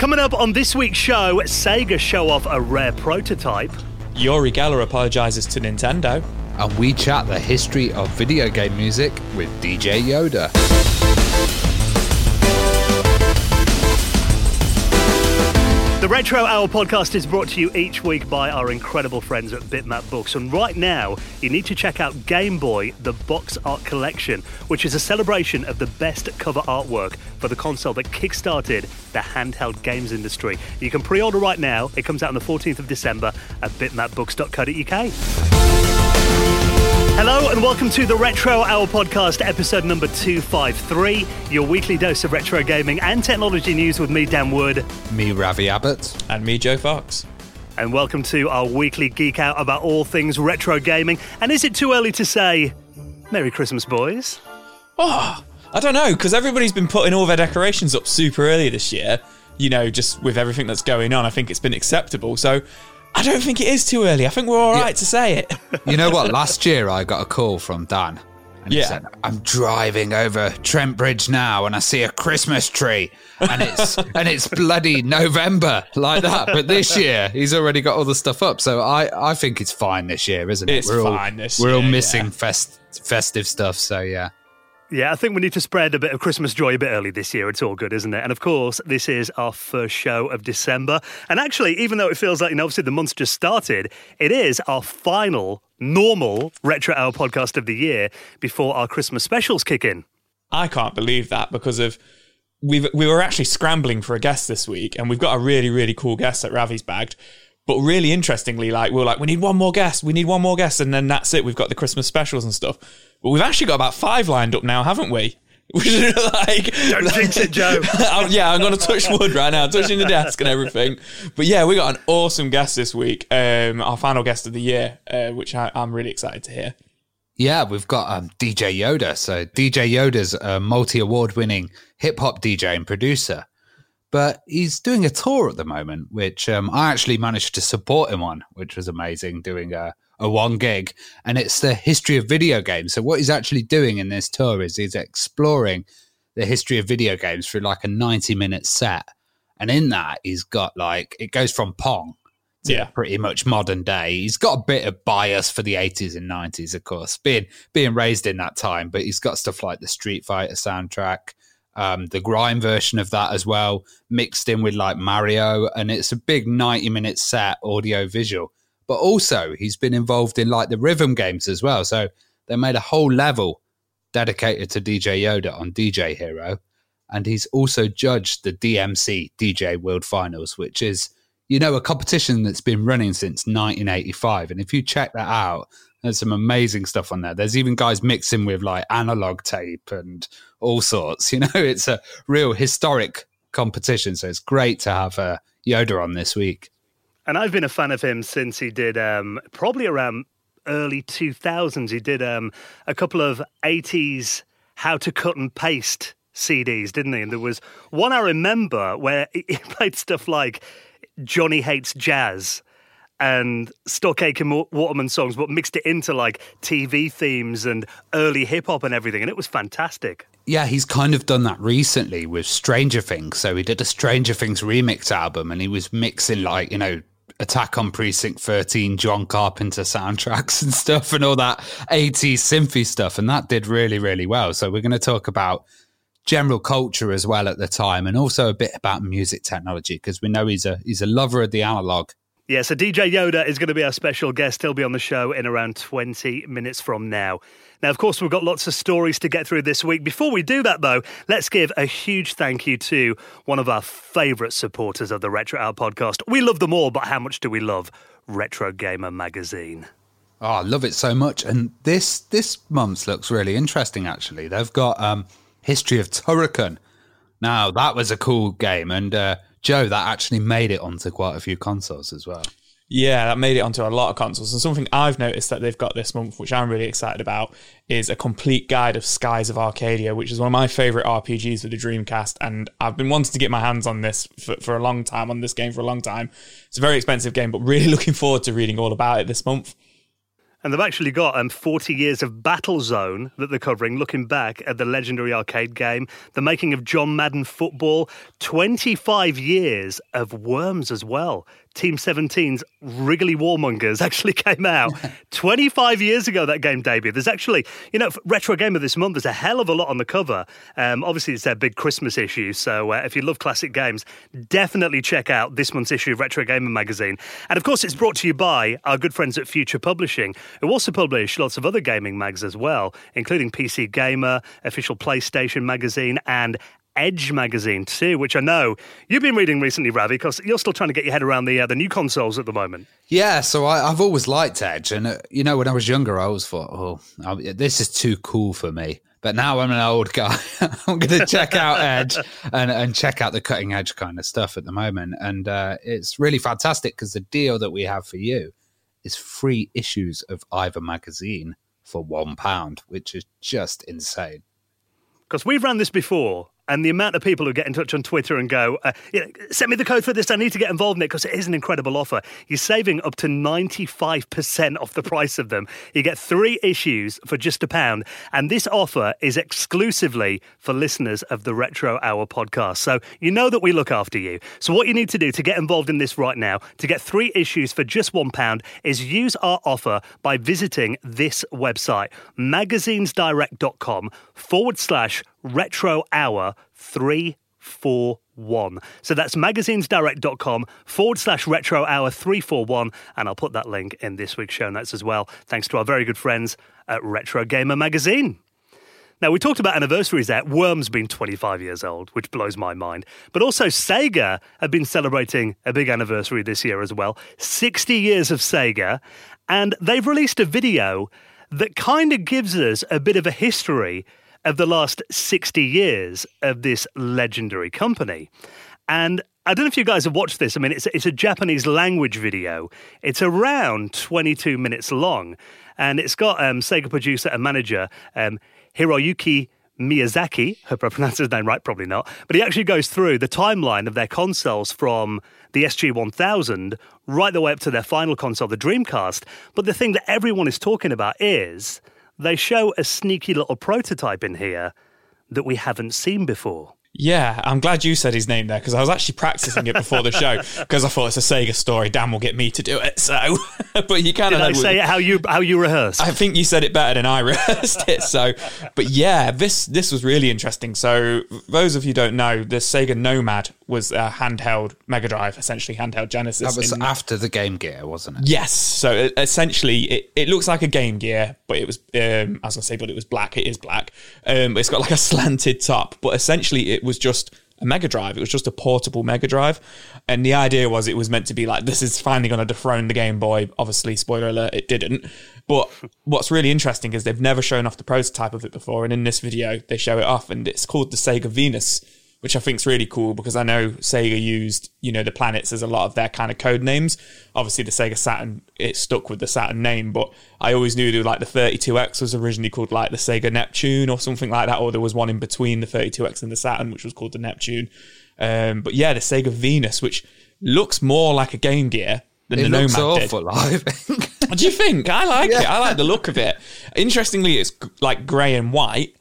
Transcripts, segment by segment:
Coming up on this week's show, Sega show off a rare prototype. Uri Geller apologises to Nintendo. And we chat the history of video game music with DJ Yoda. The Retro Hour podcast is brought to you each week by our incredible friends at Bitmap Books. And right now, you need to check out Game Boy, the Box Art Collection, which is a celebration of the best cover artwork for the console that kickstarted the handheld games industry. You can pre-order right now. It comes out on the 14th of December at bitmapbooks.co.uk. Hello and welcome to the Retro Hour podcast, episode number 253, your weekly dose of retro gaming and technology news with me, Dan Wood. Me, Ravi Abbott. And me, Joe Fox. And welcome to our weekly geek out about all things retro gaming. And is it too early to say, Merry Christmas, boys? Oh, I don't know, because everybody's been putting all their decorations up super early this year. You know, just with everything that's going on, I think it's been acceptable. So I don't think it is too early. I think we're all right to say it. You know what? Last year I got a call from Dan. And he said, I'm driving over Trent Bridge now and I see a Christmas tree and it's bloody November like that. But this year he's already got all the stuff up. So I think it's fine this year, isn't it? It's fine this year. We're all missing festive stuff. So yeah. Yeah, I think we need to spread a bit of Christmas joy a bit early this year. It's all good, isn't it? And of course, this is our first show of December. And actually, even though it feels like, obviously the month's just started, it is our final normal Retro Hour podcast of the year before our Christmas specials kick in. I can't believe that because of we were actually scrambling for a guest this week, and we've got a really, really cool guest that Ravi's bagged. But really interestingly, we need one more guest, and then that's it. We've got the Christmas specials and stuff. But we've actually got about 5 lined up now, haven't we? Don't jinx it, Joe. I'm going to touch wood right now, touching the desk and everything. But yeah, we got an awesome guest this week, our final guest of the year, which I'm really excited to hear. Yeah, we've got DJ Yoda. So DJ Yoda's a multi-award-winning hip-hop DJ and producer. But he's doing a tour at the moment, which I actually managed to support him on, which was amazing, doing a one gig. And it's the history of video games. So what he's actually doing in this tour is he's exploring the history of video games through like a 90-minute set. And in that, he's got it goes from Pong to pretty much modern day. He's got a bit of bias for the 80s and 90s, of course, being raised in that time. But he's got stuff like the Street Fighter soundtrack, the grime version of that as well, mixed in with like Mario, and it's a big 90-minute set, audio visual. But also he's been involved in like the rhythm games as well. So they made a whole level dedicated to DJ Yoda on DJ Hero. And he's also judged the DMC DJ World Finals, which is, a competition that's been running since 1985. And if you check that out, there's some amazing stuff on there. There's even guys mixing with like analog tape and all sorts. It's a real historic competition. So it's great to have Yoda on this week. And I've been a fan of him since he did probably around early 2000s. He did a couple of 80s how to cut and paste CDs, didn't he? And there was one I remember where he played stuff like Johnny Hates Jazz and Stock Aitken Waterman songs, but mixed it into like TV themes and early hip hop and everything. And it was fantastic. Yeah, he's kind of done that recently with Stranger Things. So he did a Stranger Things remix album and he was mixing Attack on Precinct 13, John Carpenter soundtracks and stuff and all that 80s synthy stuff. And that did really, really well. So we're going to talk about general culture as well at the time and also a bit about music technology because we know he's a lover of the analog. Yeah, so DJ Yoda is going to be our special guest. He'll be on the show in around 20 minutes from now. Now, of course, we've got lots of stories to get through this week. Before we do that, though, let's give a huge thank you to one of our favourite supporters of the Retro Hour podcast. We love them all, but how much do we love Retro Gamer magazine? Oh, I love it so much. And this month's looks really interesting, actually. They've got History of Turrican. Now, that was a cool game. And Joe, that actually made it onto quite a few consoles as well. Yeah, that made it onto a lot of consoles. And something I've noticed that they've got this month, which I'm really excited about, is a complete guide of Skies of Arcadia, which is one of my favourite RPGs for the Dreamcast. And I've been wanting to get my hands on this for a long time, It's a very expensive game, but really looking forward to reading all about it this month. And they've actually got 40 years of Battlezone that they're covering, looking back at the legendary arcade game, the making of John Madden Football, 25 years of Worms as well. Team 17's Wrigley Warmongers actually came out 25 years ago, that game debuted. There's actually, Retro Gamer this month, there's a hell of a lot on the cover. Obviously, it's their big Christmas issue, so if you love classic games, definitely check out this month's issue of Retro Gamer magazine. And of course, it's brought to you by our good friends at Future Publishing, who also publish lots of other gaming mags as well, including PC Gamer, Official PlayStation Magazine, and Edge magazine too, which I know you've been reading recently, Ravi, because you're still trying to get your head around the new consoles at the moment. Yeah, so I've always liked Edge, and when I was younger, I always thought, this is too cool for me. But now I'm an old guy. I'm going to check out Edge and check out the cutting edge kind of stuff at the moment, and it's really fantastic because the deal that we have for you is 3 issues of either magazine for £1, which is just insane. Because we've ran this before. And the amount of people who get in touch on Twitter and go, send me the code for this, I need to get involved in it, because it is an incredible offer. You're saving up to 95% off the price of them. You get 3 issues for just £1. And this offer is exclusively for listeners of the Retro Hour podcast. So you know that we look after you. So what you need to do to get involved in this right now, to get 3 issues for just £1, is use our offer by visiting this website, magazinesdirect.com/Retro Hour 341. So that's magazinesdirect.com/Retro Hour 341. And I'll put that link in this week's show notes as well. Thanks to our very good friends at Retro Gamer Magazine. Now, we talked about anniversaries there. Worms being 25 years old, which blows my mind. But also Sega have been celebrating a big anniversary this year as well. 60 years of Sega. And they've released a video that kind of gives us a bit of a history of the last 60 years of this legendary company. And I don't know if you guys have watched this. I mean, it's a Japanese language video. It's around 22 minutes long. And it's got Sega producer and manager Hiroyuki Miyazaki. Hope I pronounced his name right, probably not. But he actually goes through the timeline of their consoles from the SG-1000 right the way up to their final console, the Dreamcast. But the thing that everyone is talking about is they show a sneaky little prototype in here that we haven't seen before. Yeah, I'm glad you said his name there, because I was actually practicing it before the show, because I thought it's a Sega story. Dan will get me to do it. So, but you kind of did I say it how you rehearsed? I think you said it better than I rehearsed it. So, but yeah, this was really interesting. So, those of you who don't know, the Sega Nomad was a handheld Mega Drive, essentially handheld Genesis. That was after the Game Gear, wasn't it? Yes. So essentially, it looks like a Game Gear, but it was I was gonna say, but it was black. It is black. It's got like a slanted top, but essentially it was just a Mega Drive. It was just a portable Mega Drive, and the idea was it was meant to be like, this is finally going to dethrone the Game Boy. Obviously, spoiler alert, it didn't. But what's really interesting is they've never shown off the prototype of it before, and in this video they show it off, and it's called the Sega Venus, which I think is really cool, because I know Sega used, the planets as a lot of their kind of code names. Obviously, the Sega Saturn, it stuck with the Saturn name, but I always knew that like the 32X was originally called like the Sega Neptune or something like that, or there was one in between the 32X and the Saturn, which was called the Neptune. But yeah, the Sega Venus, which looks more like a Game Gear than the Nomad did. It looks awful, I think. What do you think? I like it. I like the look of it. Interestingly, it's like grey and white.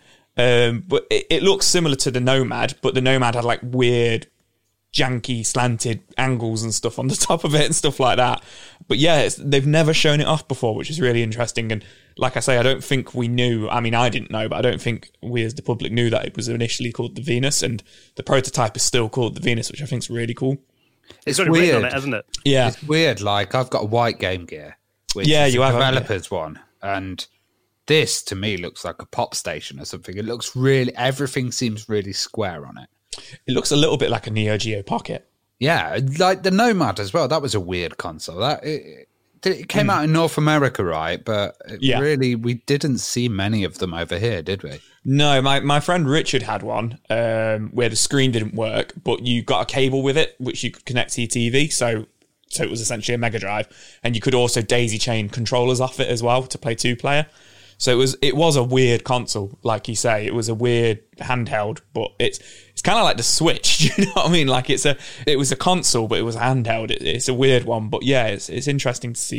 But it looks similar to the Nomad, but the Nomad had like weird, janky, slanted angles and stuff on the top of it and stuff like that. But yeah, they've never shown it off before, which is really interesting. And like I say, I don't think we knew. I mean, I didn't know, but I don't think we as the public knew that it was initially called the Venus, and the prototype is still called the Venus, which I think is really cool. It's weird on it, hasn't it? Yeah, it's weird. Like, I've got a white Game Gear, which is the developer's one, and this, to me, looks like a pop station or something. It looks really, everything seems really square on it. It looks a little bit like a Neo Geo Pocket. Yeah, like the Nomad as well. That was a weird console. It came out in North America, right? But really, we didn't see many of them over here, did we? No, my friend Richard had one where the screen didn't work, but you got a cable with it, which you could connect to your TV. So it was essentially a Mega Drive. And you could also daisy chain controllers off it as well to play 2-player. So it was a weird console, like you say. It was a weird handheld, but it's kind of like the Switch. Do you know what I mean? Like it was a console, but it was a handheld. It's a weird one, but yeah, it's interesting to see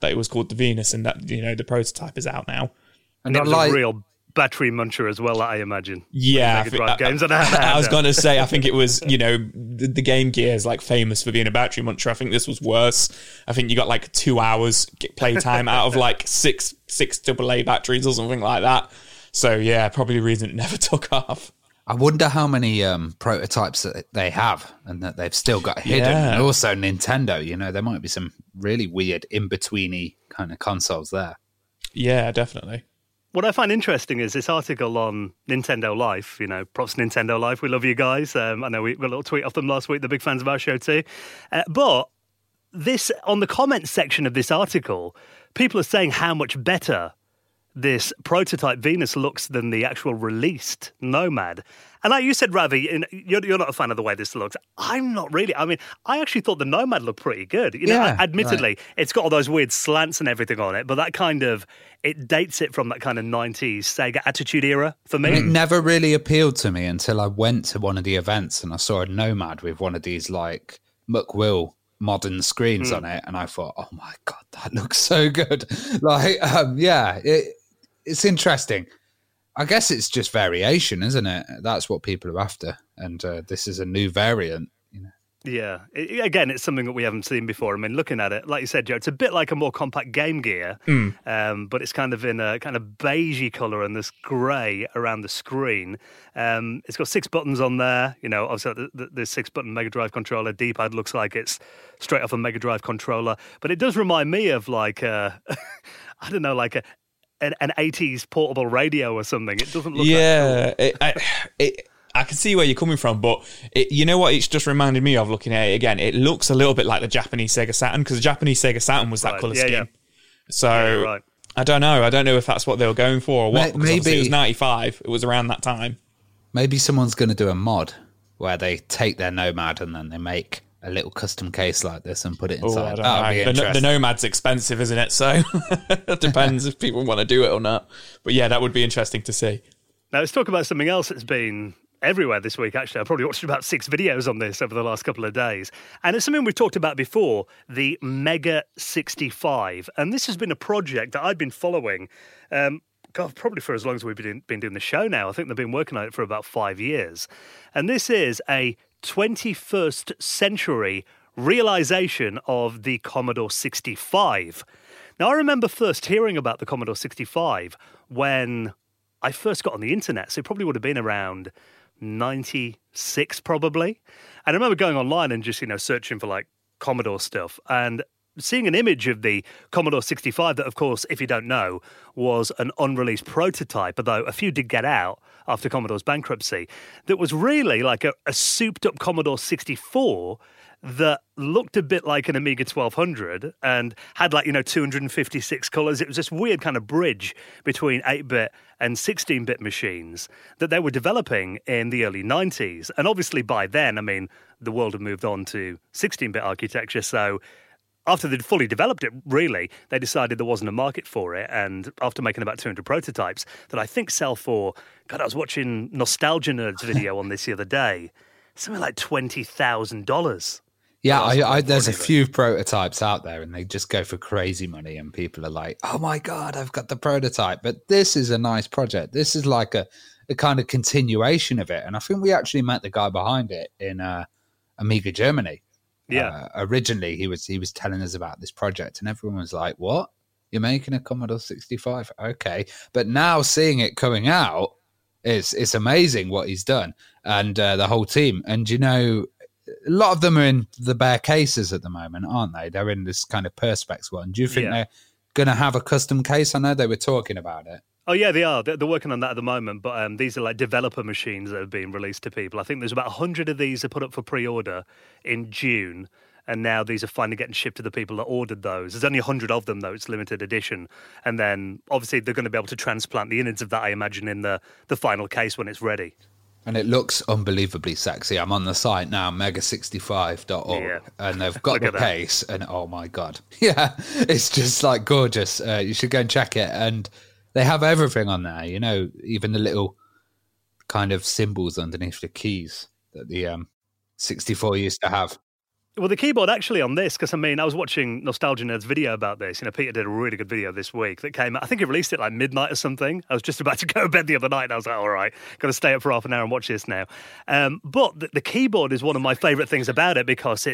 that it was called the Venus and that, the prototype is out now. And it was a real battery muncher as well, I imagine. Yeah. Mega Drive games. I was going to say, I think it was, the Game Gear is like famous for being a battery muncher. I think this was worse. I think you got like 2 hours playtime out of like six AAA batteries or something like that. So yeah, probably the reason it never took off. I wonder how many prototypes that they have and that they've still got hidden. Yeah. And also Nintendo, there might be some really weird in-betweeny kind of consoles there. Yeah, definitely. What I find interesting is this article on Nintendo Life. Props to Nintendo Life. We love you guys. I know we got a little tweet off them last week. They're big fans of our show too. But this, on the comments section of this article, people are saying how much better this prototype Venus looks than the actual released Nomad. And like you said, Ravi, you're not a fan of the way this looks. I'm not really. I mean, I actually thought the Nomad looked pretty good. Admittedly, right. It's got all those weird slants and everything on it, but that kind of, it dates it from that kind of 90s Sega Attitude era for me. It never really appealed to me until I went to one of the events and I saw a Nomad with one of these like McWill modern screens on it, and I thought, oh my God, that looks so good. It's interesting. I guess it's just variation, isn't it? That's what people are after. And this is a new variant. Yeah. Again, it's something that we haven't seen before. I mean, looking at it, like you said, Joe, it's a bit like a more compact Game Gear, but it's kind of in a kind of beigey colour and this grey around the screen. It's got 6 buttons on there. Obviously the 6-button Mega Drive controller. D-pad looks like it's straight off a Mega Drive controller. But it does remind me of like, I don't know, like an 80s portable radio or something. It doesn't look that cool. I can see where you're coming from, but you know what it's just reminded me of looking at it again? It looks a little bit like the Japanese Sega Saturn, because the Japanese Sega Saturn was that colour scheme. Yeah. So right. I don't know. I don't know if that's what they were going for or what. Maybe it was 95. It was around that time. Maybe someone's going to do a mod where they take their Nomad and then they make a little custom case like this and put it inside. The Nomad's expensive, isn't it? So it depends if people want to do it or not. But yeah, that would be interesting to see. Now let's talk about something else that's been everywhere this week, actually. I've probably watched about 6 videos on this over the last couple of days. And it's something we've talked about before, the Mega 65. And this has been a project that I've been following, probably for as long as we've been doing the show now. I think they've been working on it for about 5 years. And this is a 21st century realization of the Commodore 65. Now, I remember first hearing about the Commodore 65 when I first got on the internet. So it probably would have been around 96 probably. And I remember going online and just, searching for like Commodore stuff and seeing an image of the Commodore 65 that, of course, if you don't know, was an unreleased prototype, although a few did get out after Commodore's bankruptcy, that was really like a souped-up Commodore 64 that looked a bit like an Amiga 1200 and had 256 colours. It was this weird kind of bridge between 8-bit and 16-bit machines that they were developing in the early 90s. And obviously by then, the world had moved on to 16-bit architecture, so after they'd fully developed it, really, they decided there wasn't a market for it. And after making about 200 prototypes that I think sell for, God, I was watching Nostalgia Nerd's video on this the other day, something like $20,000. Yeah, there's a few prototypes out there and they just go for crazy money and people are like, oh my God, I've got the prototype. But this is a nice project. This is like a kind of continuation of it. And I think we actually met the guy behind it in Amiga Germany. Yeah. Originally, he was telling us about this project and everyone was like, what? You're making a Commodore 65? Okay. But now seeing it coming out, it's amazing what he's done and the whole team. And, a lot of them are in the bare cases at the moment, aren't they? They're in this kind of Perspex one. Do you think they're going to have a custom case? I know they were talking about it. Oh, yeah, they are. They're working on that at the moment, but these are like developer machines that are being released to people. I think there's about 100 of these are put up for pre-order in June, and now these are finally getting shipped to the people that ordered those. There's only 100 of them, though. It's limited edition. And then, obviously, they're going to be able to transplant the innards of that, I imagine, in the final case when it's ready. And it looks unbelievably sexy. I'm on the site now, mega65.org, and they've got the case, and oh my God. Yeah, it's just like gorgeous. You should go and check it. And they have everything on there, even the little kind of symbols underneath the keys that the 64 used to have. Well, the keyboard actually on this, because I mean, I was watching Nostalgia Nerd's video about this. Peter did a really good video this week that came out. I think he released it like midnight or something. I was just about to go to bed the other night and I was like, all right, got to stay up for half an hour and watch this now. But the keyboard is one of my favourite things about it because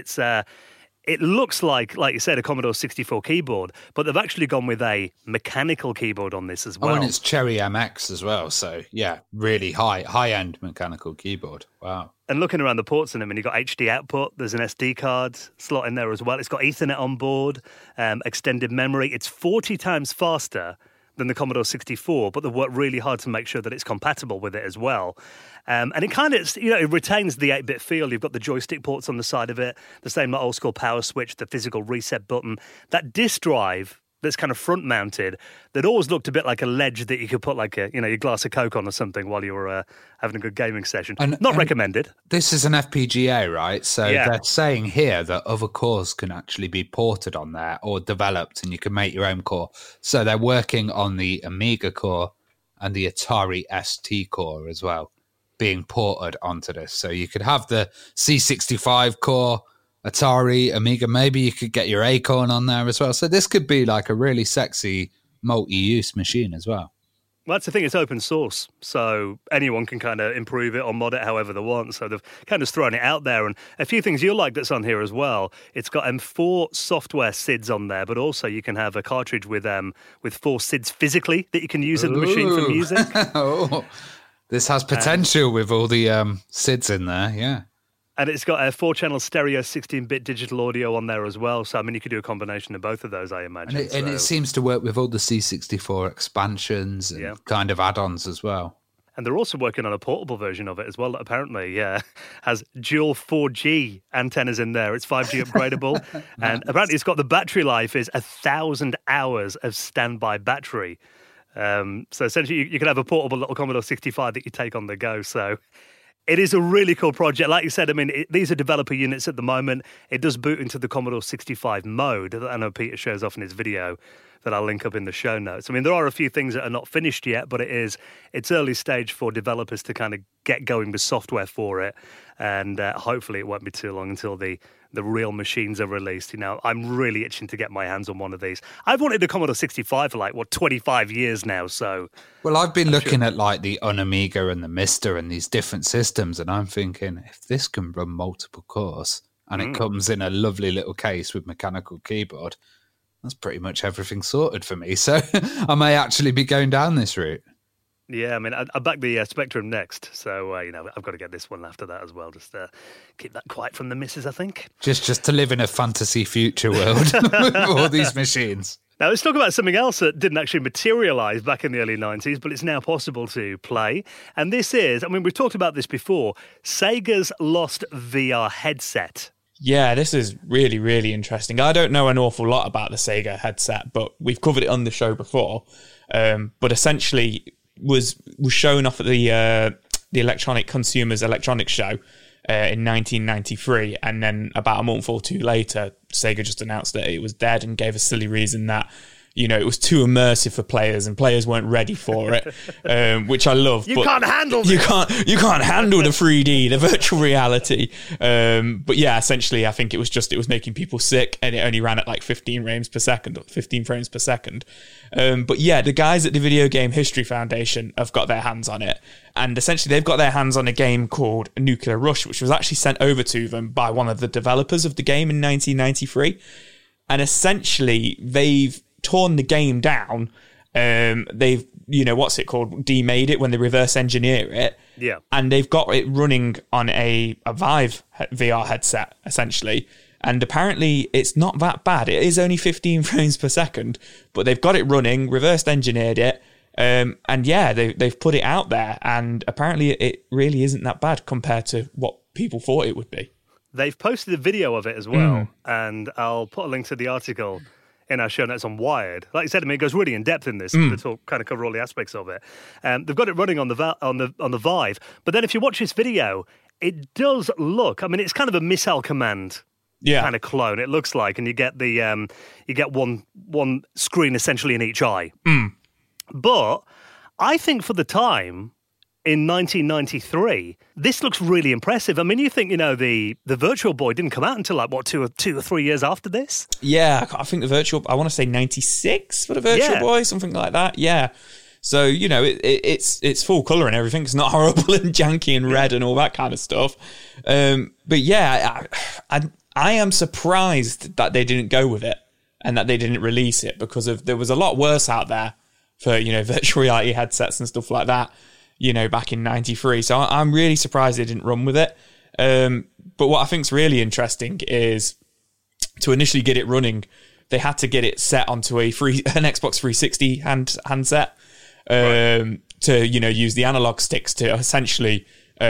it looks like you said, a Commodore 64 keyboard, but they've actually gone with a mechanical keyboard on this as well. Oh, and it's Cherry MX as well. So, yeah, really high-end mechanical keyboard. Wow. And looking around the ports in them, and you've got HD output, there's an SD card slot in there as well. It's got Ethernet on board, extended memory. It's 40 times faster than the Commodore 64, but they've worked really hard to make sure that it's compatible with it as well. And it kind of, it retains the 8-bit feel. You've got the joystick ports on the side of it, the same like old school power switch, the physical reset button. That disk drive that's kind of front mounted, that always looked a bit like a ledge that you could put like your glass of Coke on or something while you were having a good gaming session. Not recommended. This is an FPGA, right? So they're saying here that other cores can actually be ported on there or developed, and you can make your own core. So they're working on the Amiga core and the Atari ST core as well, being ported onto this. So you could have the C65 core, Atari, Amiga, maybe you could get your Acorn on there as well. So this could be like a really sexy multi-use machine as well. Well, that's the thing, it's open source, so anyone can kind of improve it or mod it however they want. So they've kind of thrown it out there. And a few things you'll like that's on here as well. It's got 4 software SIDs on there, but also you can have a cartridge with 4 SIDs physically that you can use in the machine for music. Oh, this has potential with all the SIDs in there, yeah. And it's got a 4-channel stereo 16-bit digital audio on there as well. So, I mean, you could do a combination of both of those, I imagine. And it seems to work with all the C64 expansions and kind of add-ons as well. And they're also working on a portable version of it as well that apparently has dual 4G antennas in there. It's 5G upgradable. Nice. And apparently it's got the battery life is 1,000 hours of standby battery. So essentially you can have a portable little Commodore 65 that you take on the go. So it is a really cool project. Like you said, I mean, these are developer units at the moment. It does boot into the Commodore 65 mode that I know Peter shows off in his video that I'll link up in the show notes. I mean, there are a few things that are not finished yet, but it's early stage for developers to kind of get going with software for it. And hopefully it won't be too long until the real machines are released. I'm really itching to get my hands on one of these. I've wanted a Commodore 65 for 25 years now, so... Well, I've been looking at the Unamiga and the Mister and these different systems, and I'm thinking, if this can run multiple cores, and it comes in a lovely little case with mechanical keyboard, that's pretty much everything sorted for me. So I may actually be going down this route. Yeah, I mean, I back the Spectrum next, so, I've got to get this one after that as well. Just keep that quiet from the missus, I think. Just to live in a fantasy future world with all these machines. Now, let's talk about something else that didn't actually materialise back in the early 90s, but it's now possible to play. And this is, we've talked about this before, Sega's Lost VR headset. Yeah, this is really, really interesting. I don't know an awful lot about the Sega headset, but we've covered it on the show before. But essentially... was shown off at the Electronic Consumers Electronics Show in 1993, and then about a month or two later, Sega just announced that it was dead and gave a silly reason that it was too immersive for players and players weren't ready for it, which I love. You can't handle this. You can't handle the 3D, the virtual reality. But yeah, essentially, I think it was making people sick, and it only ran at 15 frames per second. But yeah, the guys at the Video Game History Foundation have got their hands on it, and essentially they've got their hands on a game called Nuclear Rush, which was actually sent over to them by one of the developers of the game in 1993, and essentially they've torn the game down. They've demade it when they reverse engineer it. Yeah. And they've got it running on a Vive VR headset, essentially. And apparently it's not that bad. It is only 15 frames per second, but they've got it running, reversed engineered it. And yeah, they've put it out there, and apparently it really isn't that bad compared to what people thought it would be. They've posted a video of it as well, and I'll put a link to the article in our show notes on Wired. Like you said, it goes really in depth in this to kind of cover all the aspects of it. They've got it running on the Vive, but then if you watch this video, it does look. It's kind of a Missile Command kind of clone. It looks like, and you get the one screen essentially in each eye. But I think for the time, in 1993. This looks really impressive. I mean, you think, the Virtual Boy didn't come out until like, what, two or 3 years after this? Yeah, I think I want to say 96 for the Virtual Boy, something like that. Yeah. So, it's full colour and everything. It's not horrible and janky and red and all that kind of stuff. But yeah, I am surprised that they didn't go with it and that they didn't release it, because there was a lot worse out there for, virtual reality headsets and stuff like that, back in 93. So I'm really surprised they didn't run with it. But what I think is really interesting is to initially get it running, they had to get it set onto an Xbox 360 handset. To use the analog sticks to essentially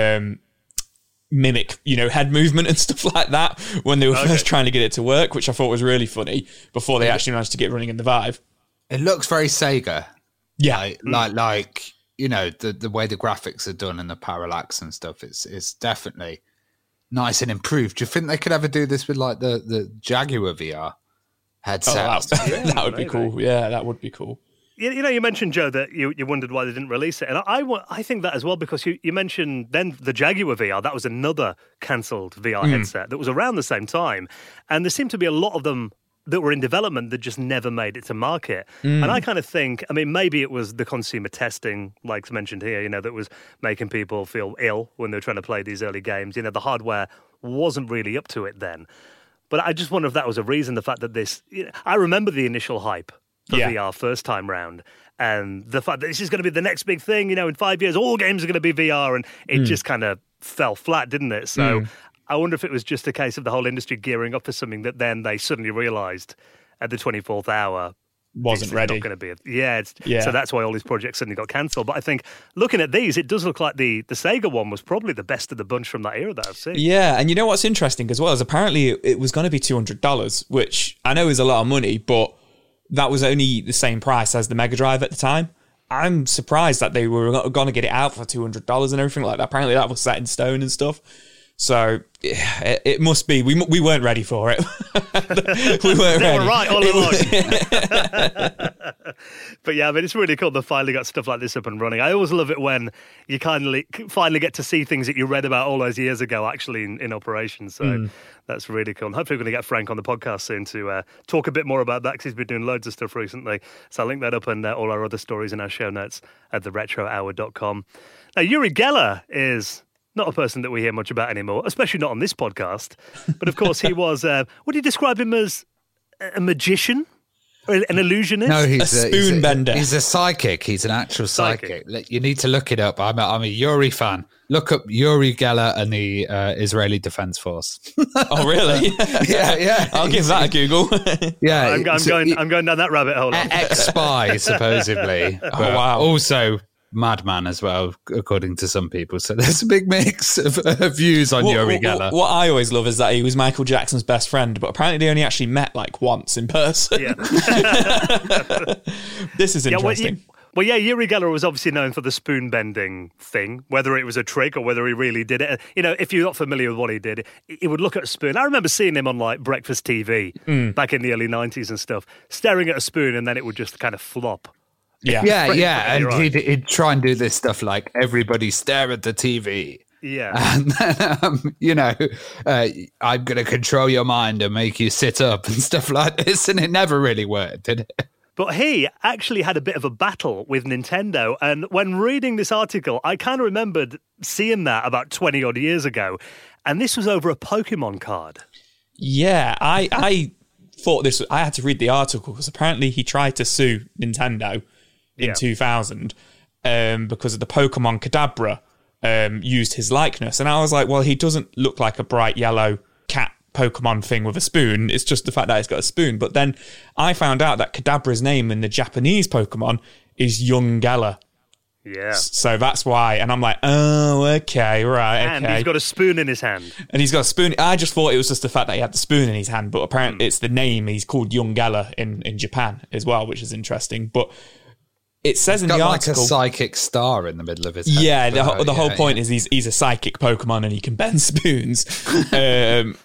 mimic head movement and stuff like that when they were first trying to get it to work, which I thought was really funny before they actually managed to get running in the Vive. It looks very Sega. Yeah, like the way the graphics are done and the parallax and stuff. It's definitely nice and improved. Do you think they could ever do this with like the Jaguar VR headset? That would be cool. Yeah, that would be cool. You mentioned, Joe, that you wondered why they didn't release it. And I think that as well, because you mentioned then the Jaguar VR. That was another cancelled VR headset that was around the same time. And there seemed to be a lot of them that were in development that just never made it to market. And I kind of think, maybe it was the consumer testing, like mentioned here, that was making people feel ill when they were trying to play these early games. The hardware wasn't really up to it then. But I just wonder if that was a reason, the fact that this... I remember the initial hype for VR first time round, and the fact that this is going to be the next big thing, in 5 years, all games are going to be VR, and it just kind of fell flat, didn't it? So I wonder if it was just a case of the whole industry gearing up for something that then they suddenly realised at the 24th hour wasn't ready. Not going to be So that's why all these projects suddenly got cancelled. But I think looking at these, it does look like the Sega one was probably the best of the bunch from that era that I've seen. Yeah, and you know what's interesting as well is apparently it was going to be $200, which I know is a lot of money, but that was only the same price as the Mega Drive at the time. I'm surprised that they were going to get it out for $200 and everything like that. Apparently that was set in stone and stuff. So it must be. We weren't ready for it. We weren't ready. They were right all along. But yeah, it's really cool they finally got stuff like this up and running. I always love it when you finally get to see things that you read about all those years ago actually in operation. So that's really cool. And hopefully we're going to get Frank on the podcast soon to talk a bit more about that, because he's been doing loads of stuff recently. So I'll link that up and all our other stories in our show notes at theretrohour.com. Now, Uri Geller is not a person that we hear much about anymore, especially not on this podcast. But of course, he was, what do you describe him as? A magician? Or an illusionist? No, he's a spoon bender. He's a psychic. He's an actual psychic. You need to look it up. I'm a Yuri fan. Look up Uri Geller and the Israeli Defense Force. Oh, really? Yeah. I'll give that a Google. Yeah, I'm going down that rabbit hole. Ex-spy, supposedly. Oh, wow. Also madman as well, according to some people. So there's a big mix of views on Uri Geller. What I always love is that he was Michael Jackson's best friend, but apparently they only actually met like once in person. Yeah. This is interesting. Well, Uri Geller was obviously known for the spoon bending thing, whether it was a trick or whether he really did it. If you're not familiar with what he did, he would look at a spoon. I remember seeing him on like breakfast TV back in the early 90s and stuff, staring at a spoon, and then it would just kind of flop. Yeah. And right. he'd try and do this stuff like everybody stare at the TV. Yeah. And then, I'm going to control your mind and make you sit up and stuff like this. And it never really worked, did it? But he actually had a bit of a battle with Nintendo. And when reading this article, I kind of remembered seeing that about 20 odd years ago. And this was over a Pokemon card. Yeah, I thought this. I had to read the article because apparently he tried to sue Nintendo in 2000 because of the Pokemon Kadabra used his likeness. And I was like, well, he doesn't look like a bright yellow cat Pokemon thing with a spoon. It's just the fact that he's got a spoon. But then I found out that Kadabra's name in the Japanese Pokemon is Young Geller. Yeah. So that's why. And I'm like, oh, okay, right, okay. And he's got a spoon in his hand. And he's got a spoon. I just thought it was just the fact that he had the spoon in his hand, but apparently it's the name. He's called Young Geller in Japan as well, which is interesting. But it says in the article, like a psychic star in the middle of his head. Yeah, the whole point is he's a psychic Pokemon and he can bend spoons.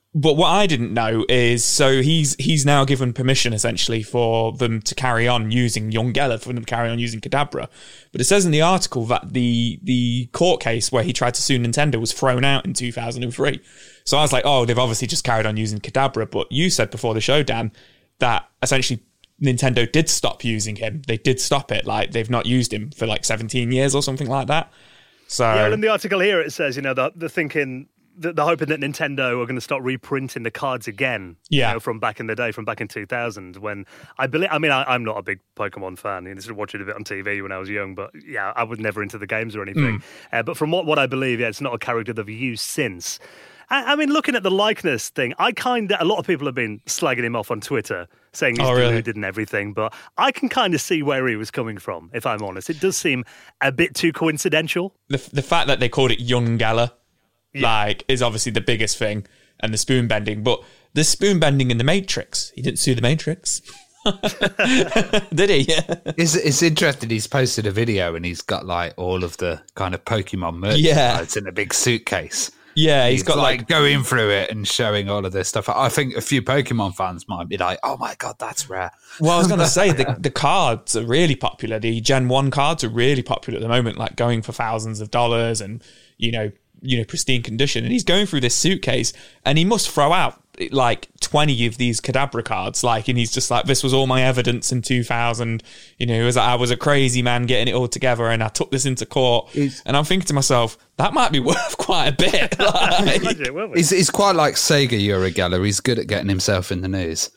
But what I didn't know is, so he's now given permission essentially for them to carry on using Young Geller, for them to carry on using Kadabra. But it says in the article that the court case where he tried to sue Nintendo was thrown out in 2003. So I was like, oh, they've obviously just carried on using Kadabra. But you said before the show, Dan, that essentially Nintendo did stop using him. They did stop it. Like, they've not used him for like 17 years or something like that. So yeah, well, in the article here it says, the thinking, the hoping that Nintendo are going to start reprinting the cards again. From back in the day, from back in 2000, when I'm not a big Pokemon fan. I just watched a bit on TV when I was young, but yeah, I was never into the games or anything. But from what I believe, it's not a character they've used since. I mean, looking at the likeness thing, a lot of people have been slagging him off on Twitter, saying he's deluded and everything, but I can kind of see where he was coming from, if I'm honest. It does seem a bit too coincidental. The fact that they called it Young Geller, is obviously the biggest thing, and the spoon bending. But the spoon bending in the Matrix, he didn't sue the Matrix. Did he? It's interesting. He's posted a video and he's got like all of the kind of Pokemon merchandise in a big suitcase. Yeah, he's got like going through it and showing all of this stuff. I think a few Pokemon fans might be like, "Oh my god, that's rare." Well, I was going to say the cards are really popular. The Gen 1 cards are really popular at the moment, like going for thousands of dollars and pristine condition. And he's going through this suitcase and he must throw out like 20 of these Kadabra cards, and he's just like, this was all my evidence in 2000. I was a crazy man getting it all together, and I took this into court. And I'm thinking to myself, that might be worth quite a bit. He's quite like Sega Uri Geller. He's good at getting himself in the news.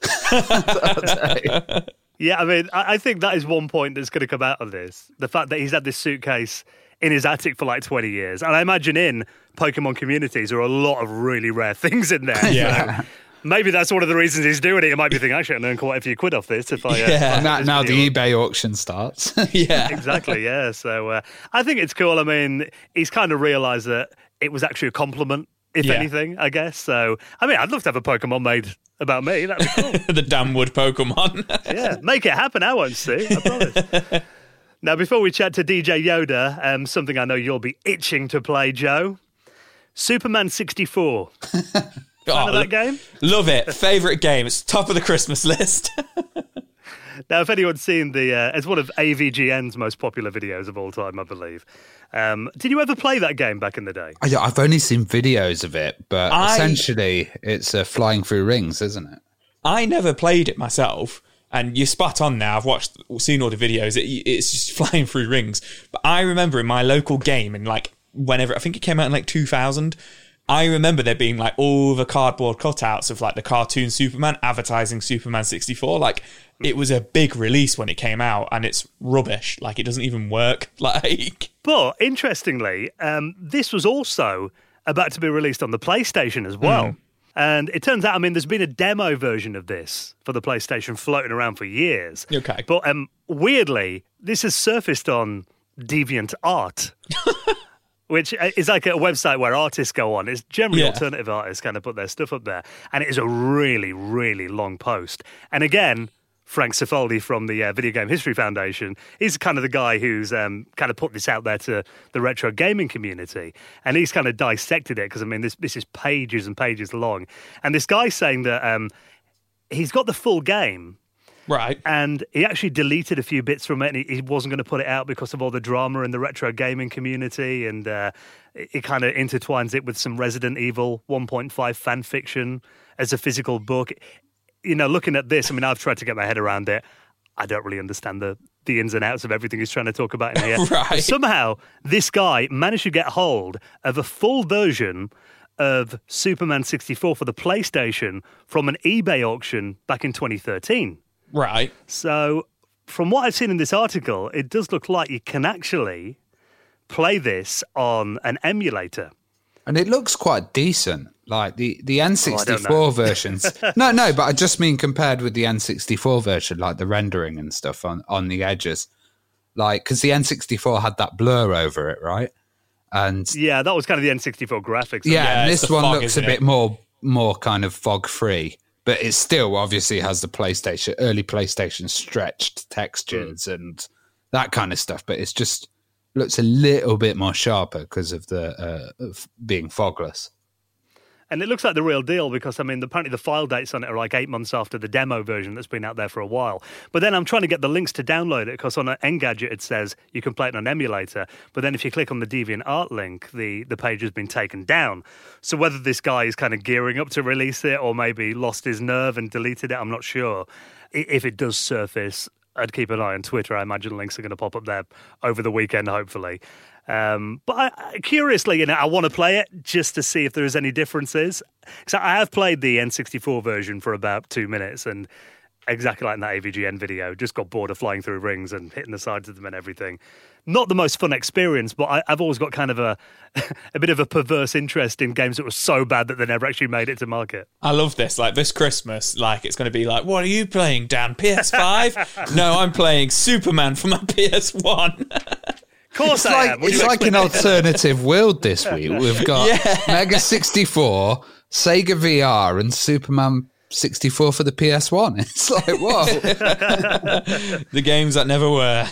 Yeah, I mean, I think that is one point that's going to come out of this. The fact that he's had this suitcase in his attic for like 20 years. And I imagine in Pokemon communities there are a lot of really rare things in there. Yeah. So maybe that's one of the reasons he's doing it. He might be thinking, actually, I can earn quite a few quid off this if I... now the eBay auction starts. Yeah. Exactly, yeah. So I think it's cool. I mean, he's kind of realised that it was actually a compliment, if anything, I guess. So, I mean, I'd love to have a Pokemon made about me. That'd be cool. The Damwood Pokemon. Yeah, make it happen. I won't see, I promise. Now, before we chat to DJ Yoda, something I know you'll be itching to play, Joe. Superman 64. Fan of that game? Love it. Favourite game. It's top of the Christmas list. Now, if anyone's seen it's one of AVGN's most popular videos of all time, I believe. Did you ever play that game back in the day? I've only seen videos of it, but essentially it's flying through rings, isn't it? I never played it myself. And you're spot on now. I've seen all the videos. It's just flying through rings. But I remember in my local game, and like whenever, I think it came out in like 2000, I remember there being like all the cardboard cutouts of like the cartoon Superman advertising Superman 64. Like it was a big release when it came out, and it's rubbish. Like it doesn't even work. But interestingly, this was also about to be released on the PlayStation as well. And it turns out, I mean, there's been a demo version of this for the PlayStation floating around for years. Okay. But weirdly, this has surfaced on DeviantArt, which is like a website where artists go on. It's generally alternative artists kind of put their stuff up there. And it is a really, really long post. And again, Frank Cifaldi from the Video Game History Foundation, he's kind of the guy who's kind of put this out there to the retro gaming community. And he's kind of dissected it because, I mean, this is pages and pages long. And this guy's saying that he's got the full game. Right. And he actually deleted a few bits from it, and he wasn't going to put it out because of all the drama in the retro gaming community. And it kind of intertwines it with some Resident Evil 1.5 fan fiction as a physical book. Looking at this, I mean, I've tried to get my head around it. I don't really understand the ins and outs of everything he's trying to talk about in here. Right. But somehow, this guy managed to get hold of a full version of Superman 64 for the PlayStation from an eBay auction back in 2013. Right. So, from what I've seen in this article, it does look like you can actually play this on an emulator. And it looks quite decent. Like the N64 versions. No, but I just mean compared with the N64 version, like the rendering and stuff on the edges. Like, because the N64 had that blur over it, right? And yeah, that was kind of the N64 graphics. Yeah, and this one looks a bit more kind of fog-free. But it still obviously has the early PlayStation stretched textures and that kind of stuff. But it's just looks a little bit more sharper because of the of being fogless. And it looks like the real deal because, I mean, apparently the file dates on it are like 8 months after the demo version that's been out there for a while. But then I'm trying to get the links to download it because on an Engadget it says you can play it on an emulator. But then if you click on the DeviantArt link, the page has been taken down. So whether this guy is kind of gearing up to release it or maybe lost his nerve and deleted it, I'm not sure. If it does surface, I'd keep an eye on Twitter. I imagine links are going to pop up there over the weekend, hopefully. But curiously, I want to play it just to see if there is any differences. So I have played the N64 version for about 2 minutes, and exactly like in that AVGN video, just got bored of flying through rings and hitting the sides of them and everything. Not the most fun experience, but I've always got kind of a bit of a perverse interest in games that were so bad that they never actually made it to market. I love this. Like this Christmas, like it's going to be like, what are you playing, Dan? PS5? No, I'm playing Superman for my PS1. Of course I am. It's like an alternative world this week. We've got Mega 64, Sega VR, and Superman 64 for the PS1. It's like, whoa. The games that never were.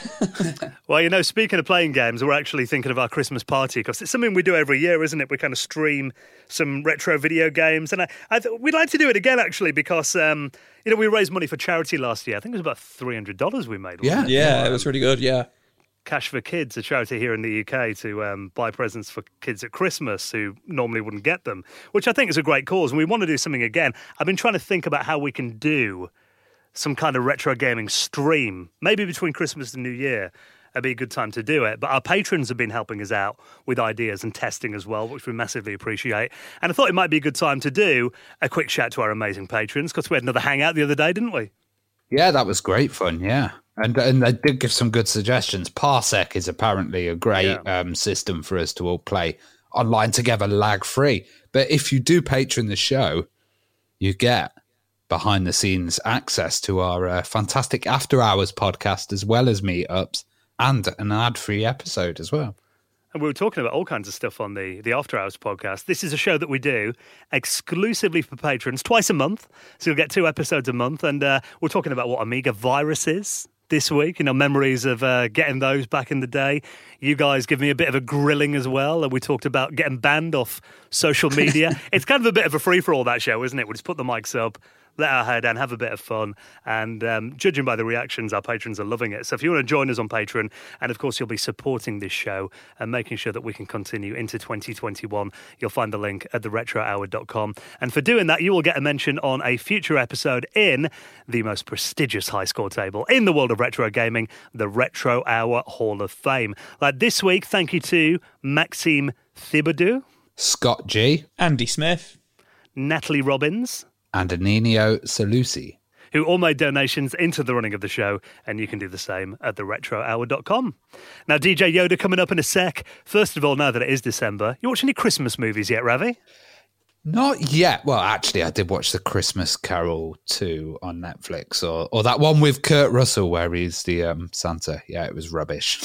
Well, speaking of playing games, we're actually thinking of our Christmas party because it's something we do every year, isn't it? We kind of stream some retro video games. And we'd like to do it again, actually, because, we raised money for charity last year. I think it was about $300 we made. Yeah, it was really good, yeah. Cash for Kids, a charity here in the UK to buy presents for kids at Christmas who normally wouldn't get them, which I think is a great cause. And we want to do something again. I've been trying to think about how we can do some kind of retro gaming stream, maybe between Christmas and New Year. It'd be a good time to do it. But our patrons have been helping us out with ideas and testing as well, which we massively appreciate. And I thought it might be a good time to do a quick shout to our amazing patrons because we had another hangout the other day, didn't we? Yeah, that was great fun, yeah. And they did give some good suggestions. Parsec is apparently a great system for us to all play online together, lag-free. But if you do patron the show, you get behind-the-scenes access to our fantastic After Hours podcast, as well as meetups, and an ad-free episode as well. And we were talking about all kinds of stuff on the After Hours podcast. This is a show that we do exclusively for patrons twice a month. So you'll get 2 episodes a month. And we're talking about what Amiga Virus is this week, memories of getting those back in the day. You guys give me a bit of a grilling as well. And we talked about getting banned off social media. It's kind of a bit of a free-for-all, that show, isn't it? We just put the mics up, let our hair down, have a bit of fun. And judging by the reactions, our patrons are loving it. So if you want to join us on Patreon, and of course you'll be supporting this show and making sure that we can continue into 2021, you'll find the link at theretrohour.com. And for doing that, you will get a mention on a future episode in the most prestigious high score table in the world of retro gaming, the Retro Hour Hall of Fame. Like this week, thank you to Maxime Thibodeau, Scott G, Andy Smith, Natalie Robbins, and Anenio Salusi, who all made donations into the running of the show, and you can do the same at theretrohour.com. Now, DJ Yoda coming up in a sec. First of all, now that it is December, you watch any Christmas movies yet, Ravi? Not yet. Well, actually, I did watch the Christmas Carol 2 on Netflix, or that one with Kurt Russell where he's the Santa. Yeah, it was rubbish.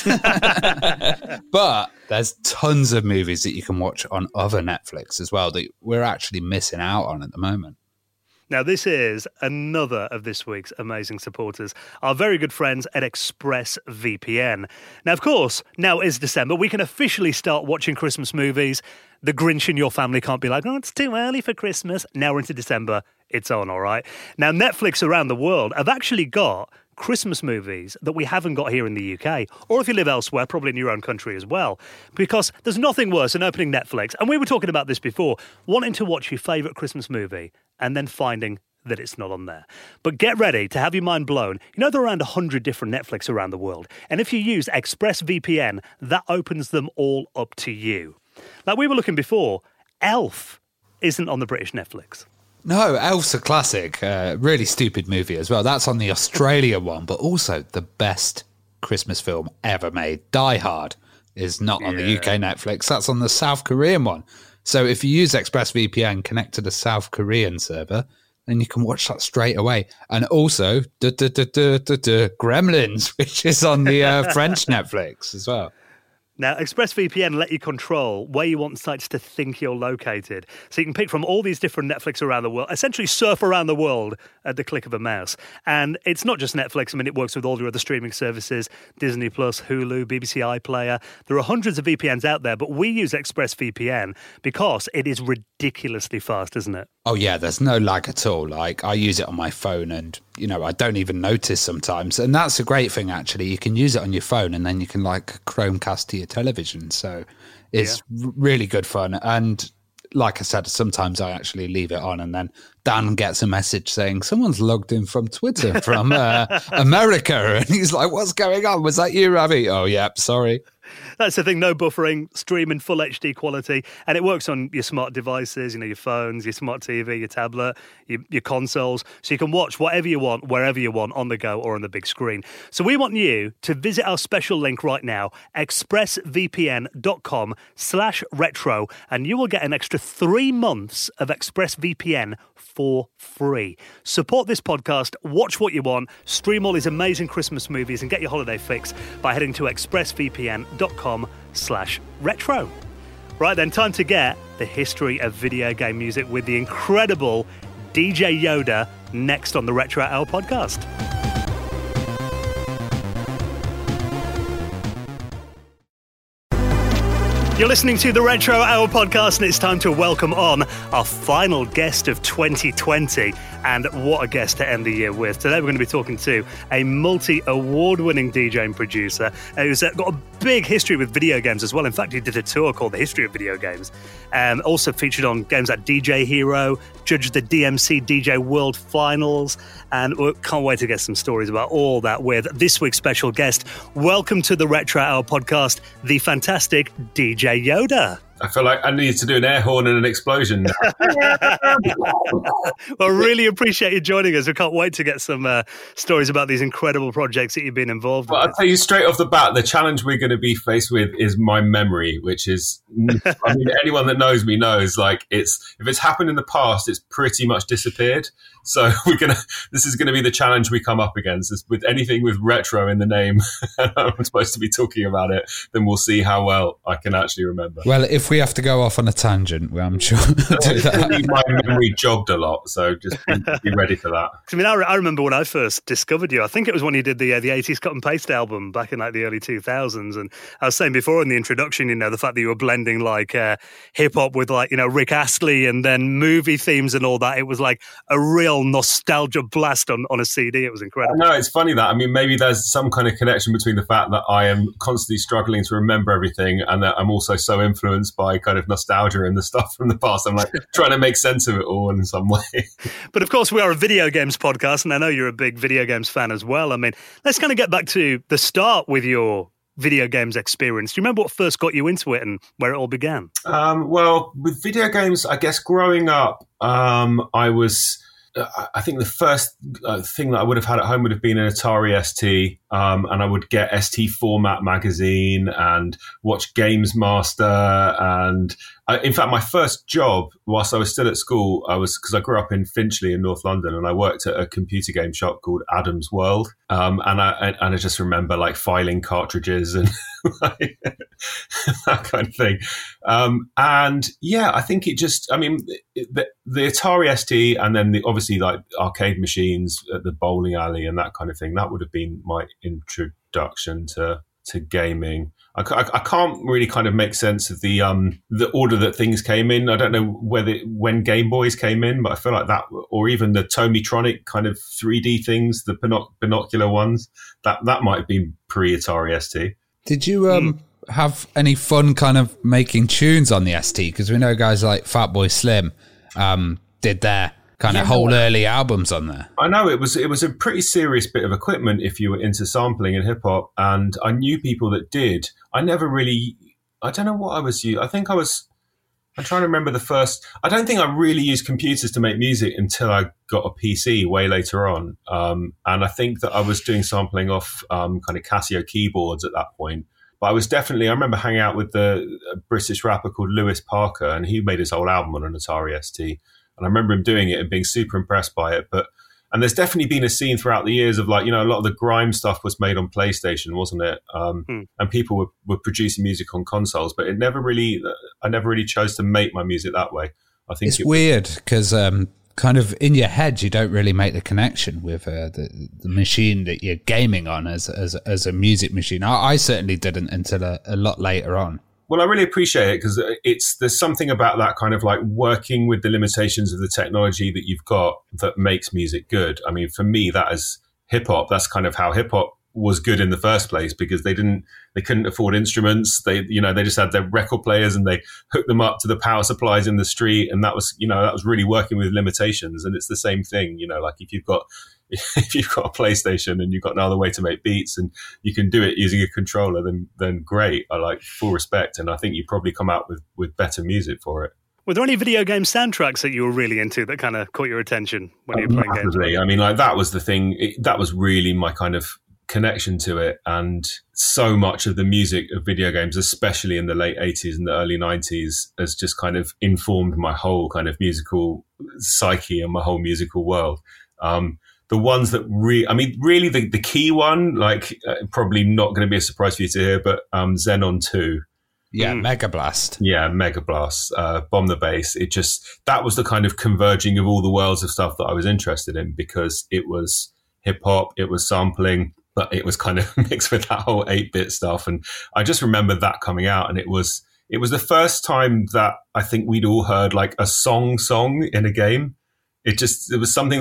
But there's tons of movies that you can watch on other Netflix as well that we're actually missing out on at the moment. Now, this is another of this week's amazing supporters, our very good friends at ExpressVPN. Now, of course, now it is December. We can officially start watching Christmas movies. The Grinch in your family can't be like, oh, it's too early for Christmas. Now we're into December. It's on, all right? Now, Netflix around the world have actually got Christmas movies that we haven't got here in the UK, or if you live elsewhere, probably in your own country as well, because there's nothing worse than opening Netflix, and we were talking about this before, wanting to watch your favourite Christmas movie and then finding that it's not on there. But get ready to have your mind blown. There are around 100 different Netflix around the world, and if you use ExpressVPN, that opens them all up to you. Like we were looking before, Elf isn't on the British Netflix. No, Elf's a classic. Really stupid movie as well. That's on the Australia one, but also the best Christmas film ever made. Die Hard is not on the UK Netflix. That's on the South Korean one. So if you use ExpressVPN, connect to the South Korean server, then you can watch that straight away. And also, Gremlins, which is on the French Netflix as well. Now, ExpressVPN let you control where you want sites to think you're located. So you can pick from all these different Netflix around the world, essentially surf around the world at the click of a mouse. And it's not just Netflix. I mean, it works with all your other streaming services, Disney+, Hulu, BBC iPlayer. There are hundreds of VPNs out there, but we use ExpressVPN because it is ridiculously fast, isn't it? Oh, yeah, there's no lag at all. Like, I use it on my phone and, I don't even notice sometimes. And that's a great thing, actually. You can use it on your phone and then you can, Chromecast to your television. So it's really good fun. And like I said, sometimes I actually leave it on and then Dan gets a message saying someone's logged in from Twitter from America. And he's like, what's going on? Was that you, Ravi? Oh, yeah, sorry. That's the thing, no buffering, stream in full HD quality, and it works on your smart devices, your phones, your smart TV, your tablet, your consoles, so you can watch whatever you want, wherever you want, on the go or on the big screen. So we want you to visit our special link right now, expressvpn.com/retro, and you will get an extra 3 months of ExpressVPN for free. Support this podcast, watch what you want, stream all these amazing Christmas movies, and get your holiday fix by heading to expressvpn.com/retro. Right then, time to get the history of video game music with the incredible DJ Yoda next on the Retro Hour podcast. You're listening to the Retro Hour podcast, and it's time to welcome on our final guest of 2020. And what a guest to end the year with. Today we're going to be talking to a multi-award-winning DJ and producer who's got a big history with video games as well. In fact, he did a tour called The History of Video Games. Also featured on games like DJ Hero, judged the DMC DJ World Finals, and we can't wait to get some stories about all that with this week's special guest. Welcome to the Retro Hour podcast, the fantastic DJ Yoda. I feel like I need to do an air horn and an explosion now. Well, really appreciate you joining us. We can't wait to get some stories about these incredible projects that you've been involved with. I'll tell you straight off the bat, the challenge we're going to be faced with is my memory, which is, I mean, anyone that knows me knows, if it's happened in the past, it's pretty much disappeared. So this is going to be the challenge we come up against. Is with anything with retro in the name, I'm supposed to be talking about it, then we'll see how well I can actually remember. Well, if we have to go off on a tangent, I'm sure we'll do that. My memory jogged a lot, so just be ready for that. I mean, I remember when I first discovered you. I think it was when you did the 80s Cut and Paste album back in the early 2000s. And I was saying before in the introduction, the fact that you were blending hip hop with Rick Astley and then movie themes and all that. It was like a real nostalgia blast on a CD. It was incredible. No, it's funny that. I mean, maybe there's some kind of connection between the fact that I am constantly struggling to remember everything and that I'm also so influenced by kind of nostalgia and the stuff from the past. I'm trying to make sense of it all in some way. But of course, we are a video games podcast, and I know you're a big video games fan as well. I mean, let's kind of get back to the start with your video games experience. Do you remember what first got you into it and where it all began? Well, with video games, I guess growing up, I think the first thing that I would have had at home would have been an Atari ST, and I would get ST Format magazine and watch Games Master. And in fact, my first job whilst I was still at school, because I grew up in Finchley in North London, and I worked at a computer game shop called Adam's World. And I just remember filing cartridges and that kind of thing. And yeah, I think it just, the Atari ST and then obviously arcade machines at the bowling alley and that kind of thing, that would have been my introduction to gaming. I can't really kind of make sense of the order that things came in. I don't know when Game Boys came in, but I feel like that, or even the Tomitronic kind of 3D things, the binocular ones, that might have been pre-Atari ST. Did you have any fun kind of making tunes on the ST? Because we know guys like Fatboy Slim did their kind of whole early albums on there. I know it was a pretty serious bit of equipment if you were into sampling and hip hop, and I knew people that did. I don't know what I was using. I'm trying to remember the first. I don't think I really used computers to make music until I got a PC way later on. And I think that I was doing sampling off kind of Casio keyboards at that point. But I remember hanging out with a British rapper called Lewis Parker, and he made his whole album on an Atari ST. And I remember him doing it and being super impressed by it. But And there's definitely been a scene throughout the years of like, you know, a lot of the grime stuff was made on PlayStation, wasn't it? And people were producing music on consoles, but I never really chose to make my music that way. I think it's weird because kind of in your head, you don't really make the connection with the machine that you're gaming on as a music machine. I certainly didn't until a lot later on. Well, I really appreciate it because there's something about that kind of like working with the limitations of the technology that you've got that makes music good. I mean, for me, that is hip hop. That's kind of how hip hop was good in the first place because they couldn't afford instruments. They just had their record players and they hooked them up to the power supplies in the street. And that was really working with limitations. And it's the same thing, you know, like if you've got a PlayStation and you've got no other way to make beats and you can do it using a controller, then great. I like full respect. And I think you probably come out with better music for it. Were there any video game soundtracks that you were really into that kind of caught your attention when you were playing games? I mean, like that was the thing. That was really my kind of connection to it. And so much of the music of video games, especially in the late 80s and the early 90s, has just kind of informed my whole kind of musical psyche and my whole musical world. The ones that really the key one, like probably not going to be a surprise for you to hear, but Xenon 2. Yeah, Mega Blast. Yeah, Mega Blast, Bomb the Bass. That was the kind of converging of all the worlds of stuff that I was interested in because it was hip hop, it was sampling, but it was kind of mixed with that whole 8-bit stuff. And I just remember that coming out, and it was the first time that I think we'd all heard like a song in a game. It was something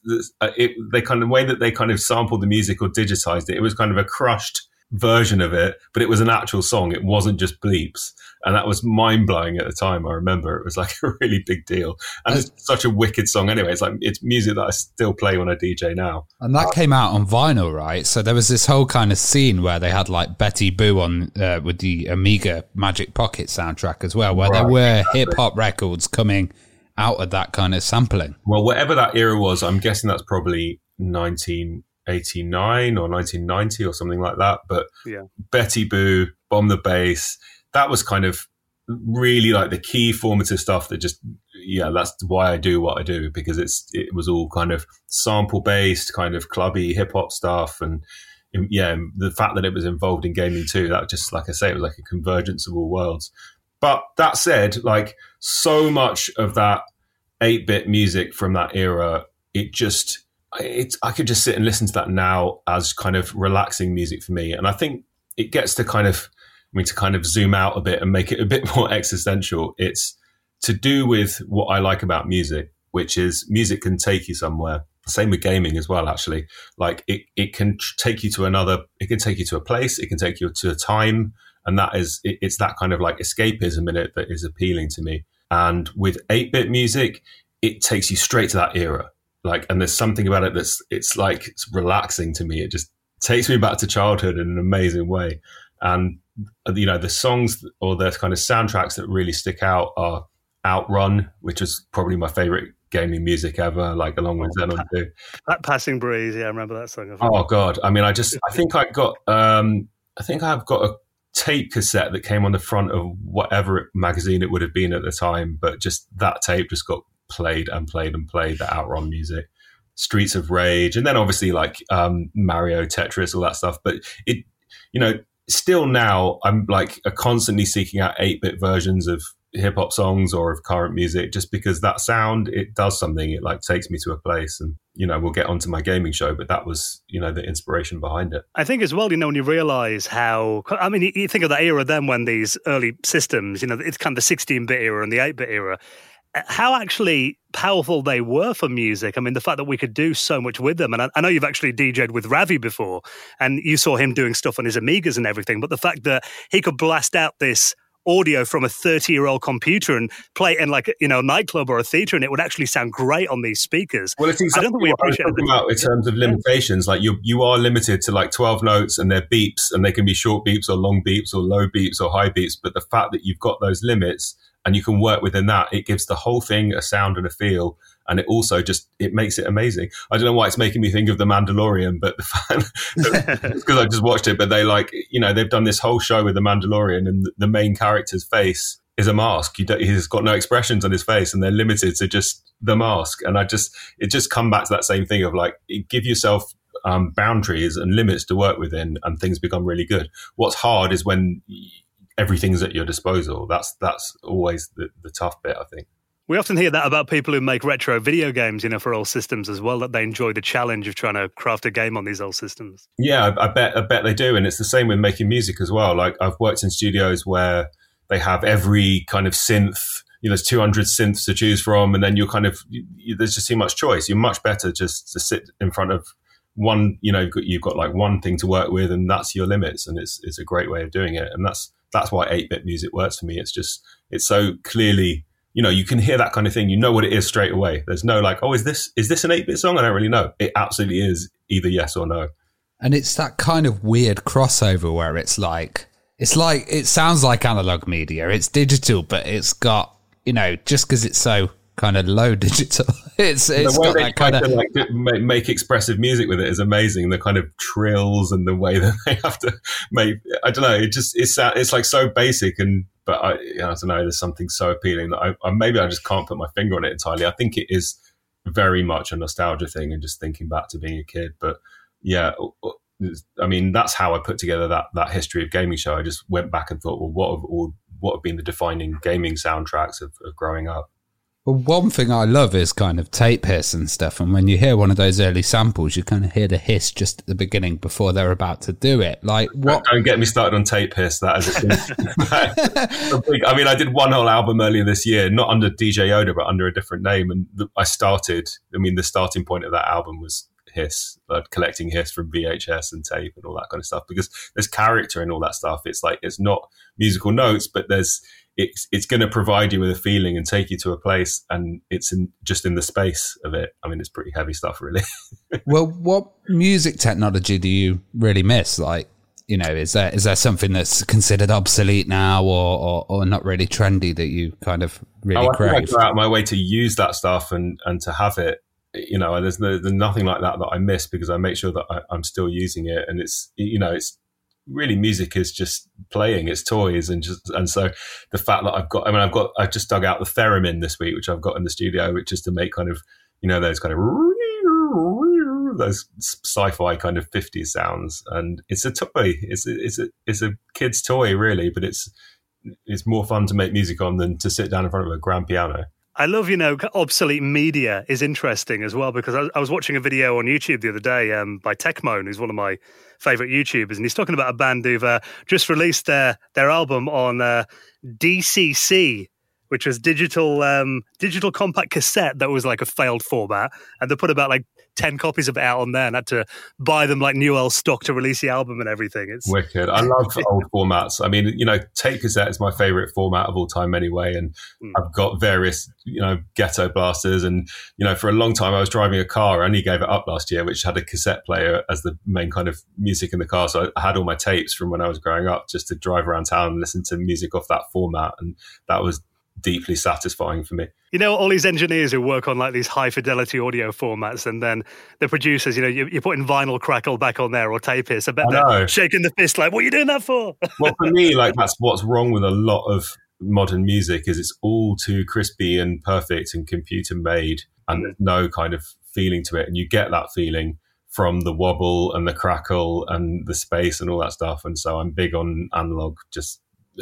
they kind of way that they kind of sampled the music or digitized it. It was kind of a crushed version of it, but it was an actual song. It wasn't just bleeps. And that was mind blowing at the time. I remember it was like a really big deal. And it's such a wicked song anyway. It's music that I still play when I DJ now. And that came out on vinyl, right? So there was this whole kind of scene where they had like Betty Boo on with the Amiga Magic Pocket soundtrack as well, where there were hip hop records coming out of that kind of sampling. Well, whatever that era was, I'm guessing that's probably 1989 or 1990 or something like that. But yeah. Betty Boo, Bomb the Bass, that was kind of really like the key formative stuff that that's why I do what I do, because it was all kind of sample based, kind of clubby hip hop stuff. And yeah, the fact that it was involved in gaming too, that just, like I say, it was like a convergence of all worlds. But that said, like so much of that 8-bit music from that era, I could just sit and listen to that now as kind of relaxing music for me. And I think it gets to kind of zoom out a bit and make it a bit more existential. It's to do with what I like about music, which is music can take you somewhere. Same with gaming as well, actually. Like it can take you to it can take you to a place, it can take you to a time. And it's that kind of like escapism in it that is appealing to me. And with 8-bit music, it takes you straight to that era. Like, and there's something about it it's relaxing to me. It just takes me back to childhood in an amazing way. And, you know, the songs or the kind of soundtracks that really stick out are Outrun, which is probably my favorite gaming music ever, like along with Xenon 2. That Passing Breeze, yeah, I remember that song. Oh God. I mean, I think I've got a tape cassette that came on the front of whatever magazine it would have been at the time, but just that tape just got played and played and played, the Outrun music, Streets of Rage, and then obviously like Mario, Tetris, all that stuff. But it, you know, still now I'm like constantly seeking out 8-bit versions of hip hop songs or of current music, just because that sound, it does something. It like takes me to a place. And, you know, we'll get onto my gaming show, but that was, you know, the inspiration behind it. I think as well, you know, when you realize how, I mean, you think of that era then when these early systems, you know, it's kind of the 16-bit era and the 8-bit era, how actually powerful they were for music. I mean, the fact that we could do so much with them. And I know you've actually DJ'd with Ravi before, and you saw him doing stuff on his Amigas and everything, but the fact that he could blast out this audio from a 30-year-old computer and play it in like, you know, a nightclub or a theater, and it would actually sound great on these speakers. Well, it's exactly what we appreciate about in terms of limitations. Like you are limited to like 12 notes and they're beeps, and they can be short beeps or long beeps or low beeps or high beeps. But the fact that you've got those limits and you can work within that, it gives the whole thing a sound and a feel. And it also it makes it amazing. I don't know why it's making me think of The Mandalorian, but it's because I just watched it. But they like, you know, they've done this whole show with The Mandalorian, and the main character's face is a mask. He's got no expressions on his face, and they're limited to just the mask. And it just come back to that same thing of like, give yourself boundaries and limits to work within, and things become really good. What's hard is when everything's at your disposal. That's always the tough bit, I think. We often hear that about people who make retro video games, for all systems as well, that they enjoy the challenge of trying to craft a game on these old systems. Yeah, I bet they do. And it's the same with making music as well. Like, I've worked in studios where they have every kind of synth, there's 200 synths to choose from, and then there's just too much choice. You're much better just to sit in front of one, you've got like one thing to work with, and that's your limits. And it's a great way of doing it. And that's why 8-bit music works for me. It's so clearly, you can hear that kind of thing. You know what it is straight away. There's no like, oh, is this an 8-bit song? I don't really know. It absolutely is either yes or no. And it's that kind of weird crossover where it sounds like analog media. It's digital, but it's got, just because it's so kind of low digital, it's got that kind of like make expressive music with it is amazing. The kind of trills and the way that they have to make, I don't know, it's like so basic, but I don't know, there's something so appealing that maybe I just can't put my finger on it entirely. I think it is very much a nostalgia thing and just thinking back to being a kid. But yeah, I mean, that's how I put together that history of gaming show. I just went back and thought, well, what have been the defining gaming soundtracks of growing up? Well, one thing I love is kind of tape hiss and stuff. And when you hear one of those early samples, you kind of hear the hiss just at the beginning before they're about to do it. Like, what? Don't get me started on tape hiss. That is a big. I mean, I did one whole album earlier this year, not under DJ Yoda, but under a different name. And the starting point of that album was hiss, collecting hiss from VHS and tape and all that kind of stuff, because there's character in all that stuff. It's like, it's not musical notes, but it's going to provide you with a feeling and take you to a place, and it's just in the space of it. I mean, it's pretty heavy stuff, really. Well, what music technology do you really miss? Like, is there something that's considered obsolete now or not really trendy that you kind of really crave? I go out of my way to use that stuff and to have it. There's nothing like that I miss, because I make sure that I'm still using it, and it's really, music is just playing, it's toys, and so the fact that I've just dug out the theremin this week, which I've got in the studio, which is to make kind of those kind of those sci-fi kind of 50s sounds, and it's a toy. It's a kid's toy, really, but it's more fun to make music on than to sit down in front of a grand piano. I love, obsolete media is interesting as well, because I was watching a video on YouTube the other day by Techmoan, who's one of my favourite YouTubers, and he's talking about a band who've just released their album on DCC, which was digital compact cassette that was like a failed format, and they put about like 10 copies of it out on there and had to buy them like new old stock to release the album and everything. It's wicked. I love old formats. I mean, tape cassette is my favorite format of all time anyway. And I've got various, ghetto blasters. And, for a long time I was driving a car. I only gave it up last year, which had a cassette player as the main kind of music in the car. So I had all my tapes from when I was growing up just to drive around town and listen to music off that format. And that was deeply satisfying for me. All these engineers who work on like these high fidelity audio formats, and then the producers, you're putting vinyl crackle back on there or tape hiss. I bet they're shaking the fist like, what are you doing that for? Well, for me, like, that's what's wrong with a lot of modern music, is it's all too crispy and perfect and computer made, and there's no kind of feeling to it. And you get that feeling from the wobble and the crackle and the space and all that stuff. And so I'm big on analog, just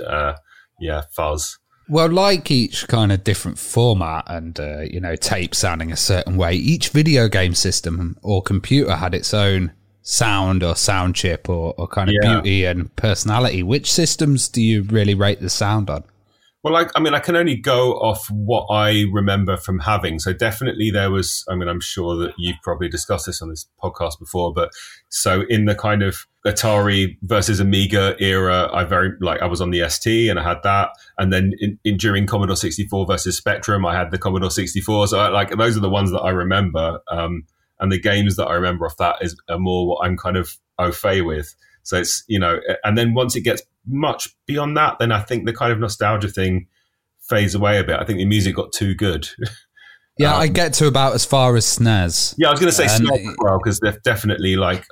fuzz. Well, like each kind of different format and, tape sounding a certain way, each video game system or computer had its own sound or sound chip or kind of beauty and personality. Which systems do you really rate the sound on? Well, I can only go off what I remember from having. So definitely there was, I'm sure that you've probably discussed this on this podcast before, but so in the kind of Atari versus Amiga era, I was on the ST and I had that. And then during Commodore 64 versus Spectrum, I had the Commodore 64. So those are the ones that I remember. And the games that I remember off that are more what I'm kind of au fait with. So it's, and then once it gets much beyond that, then I think the kind of nostalgia thing fades away a bit. I think the music got too good. Yeah, I get to about as far as SNES. Yeah, I was going to say SNES as well, because they're definitely like,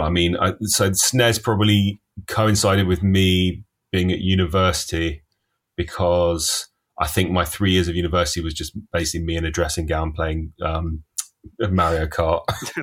so SNES probably coincided with me being at university. because I think my 3 years of university was just basically me in a dressing gown playing Mario Kart.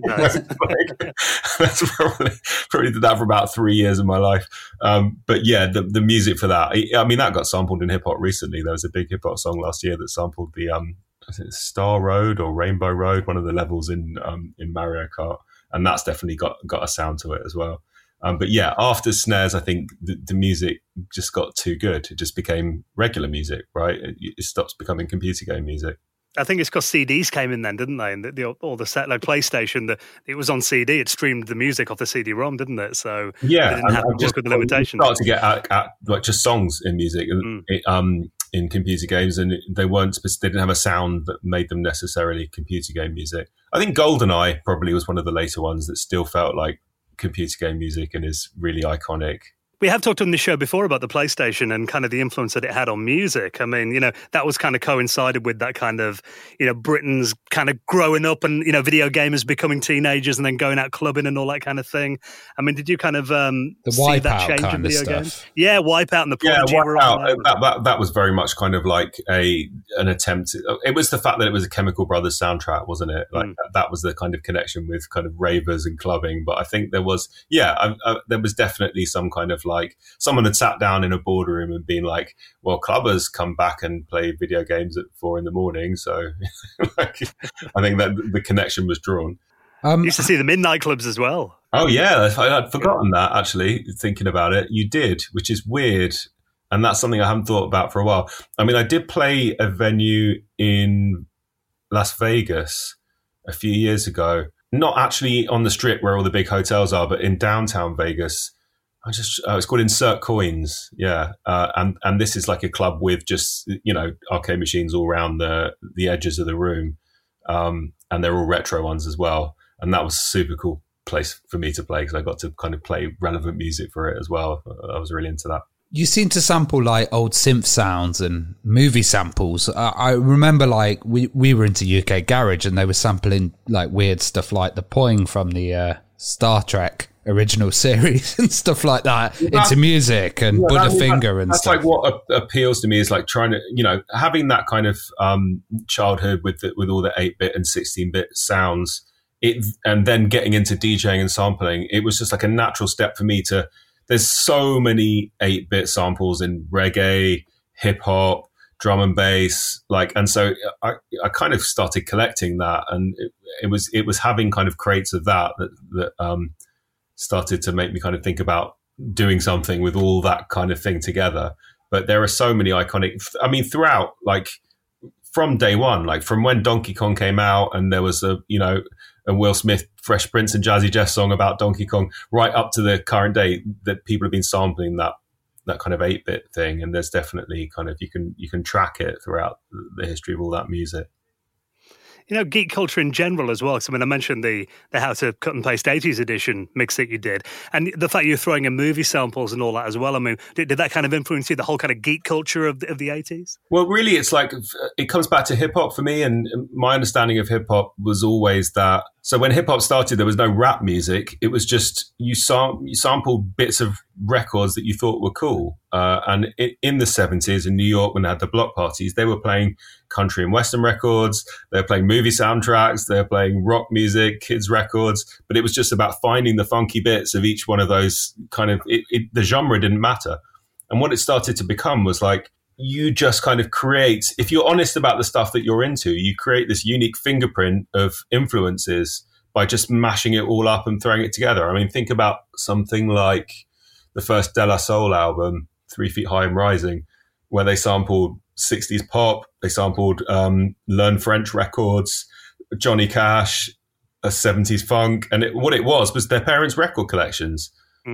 That's probably did that for about 3 years of my life. But yeah, the music for that, I mean, that got sampled in hip hop recently. There was a big hip hop song last year that sampled the I think it's Star Road or Rainbow Road, one of the levels in Mario Kart, and that's definitely got a sound to it as well. But yeah, after snares, I think the music just got too good. It just became regular music, right? It stops becoming computer game music. I think it's because CDs came in then, didn't they? And all the set, like PlayStation, it was on CD. It streamed the music off the CD-ROM, didn't it? So yeah, they didn't have just with the limitations. Started to get at like just songs in music in computer games, and they didn't have a sound that made them necessarily computer game music. I think GoldenEye probably was one of the later ones that still felt like computer game music and is really iconic. We have talked on this show before about the PlayStation and kind of the influence that it had on music. I mean, that was kind of coincided with that kind of, Britain's kind of growing up and, video gamers becoming teenagers and then going out clubbing and all that kind of thing. I mean, did you kind of see that change in video games? Yeah, Wipeout and the Prodigy were on there. That was very much kind of like an attempt. It was the fact that it was a Chemical Brothers soundtrack, wasn't it? Like that was the kind of connection with kind of ravers and clubbing. But I think there was, there was definitely some kind of like someone had sat down in a boardroom and been like, well, clubbers come back and play video games at 4 a.m. So like, I think that the connection was drawn. Used to see them in nightclubs as well. Oh yeah, I'd forgotten that actually, thinking about it. You did, which is weird. And that's something I haven't thought about for a while. I mean, I did play a venue in Las Vegas a few years ago, not actually on the strip where all the big hotels are, but in downtown Vegas. It's called Insert Coins, yeah, and this is like a club with just arcade machines all around the edges of the room, and they're all retro ones as well. And that was a super cool place for me to play because I got to kind of play relevant music for it as well. I was really into that. You seem to sample like old synth sounds and movie samples. I remember like we were into UK Garage and they were sampling like weird stuff like the Poing from the Star Trek original series and stuff like that into music and Butterfinger and that's stuff. That's like what appeals to me is like trying to, having that kind of childhood with all the 8-bit and 16-bit sounds, and then getting into DJing and sampling. It was just like a natural step for me to. There's so many 8-bit samples in reggae, hip hop, drum and bass, and so I kind of started collecting that, and it was having kind of crates of that started to make me kind of think about doing something with all that kind of thing together. But there are so many iconic, throughout, like from day one, like from when Donkey Kong came out and there was a Will Smith, Fresh Prince and Jazzy Jeff song about Donkey Kong, right up to the current day that people have been sampling that kind of 8-bit thing. And there's definitely kind of, you can track it throughout the history of all that music. Geek culture in general as well. Because I mentioned the How to Cut and Paste 80s edition mix that you did, and the fact you're throwing in movie samples and all that as well. I mean, did that kind of influence you, the whole kind of geek culture of the 80s? Well, really, it's like it comes back to hip hop for me, and my understanding of hip hop was always that. So when hip hop started, there was no rap music. It was just you sampled bits of records that you thought were cool. And in the 70s in New York, when they had the block parties, they were playing country and western records. They were playing movie soundtracks. They were playing rock music, kids records. But it was just about finding the funky bits of each one of those kind of. The genre didn't matter. And what it started to become was like, you just kind of create, if you're honest about the stuff that you're into, you create this unique fingerprint of influences by just mashing it all up and throwing it together. I mean, think about something like the first De La Soul album, 3 Feet High and Rising, where they sampled 60s pop, they sampled Learn French records, Johnny Cash, a 70s funk, and what it was their parents' record collections.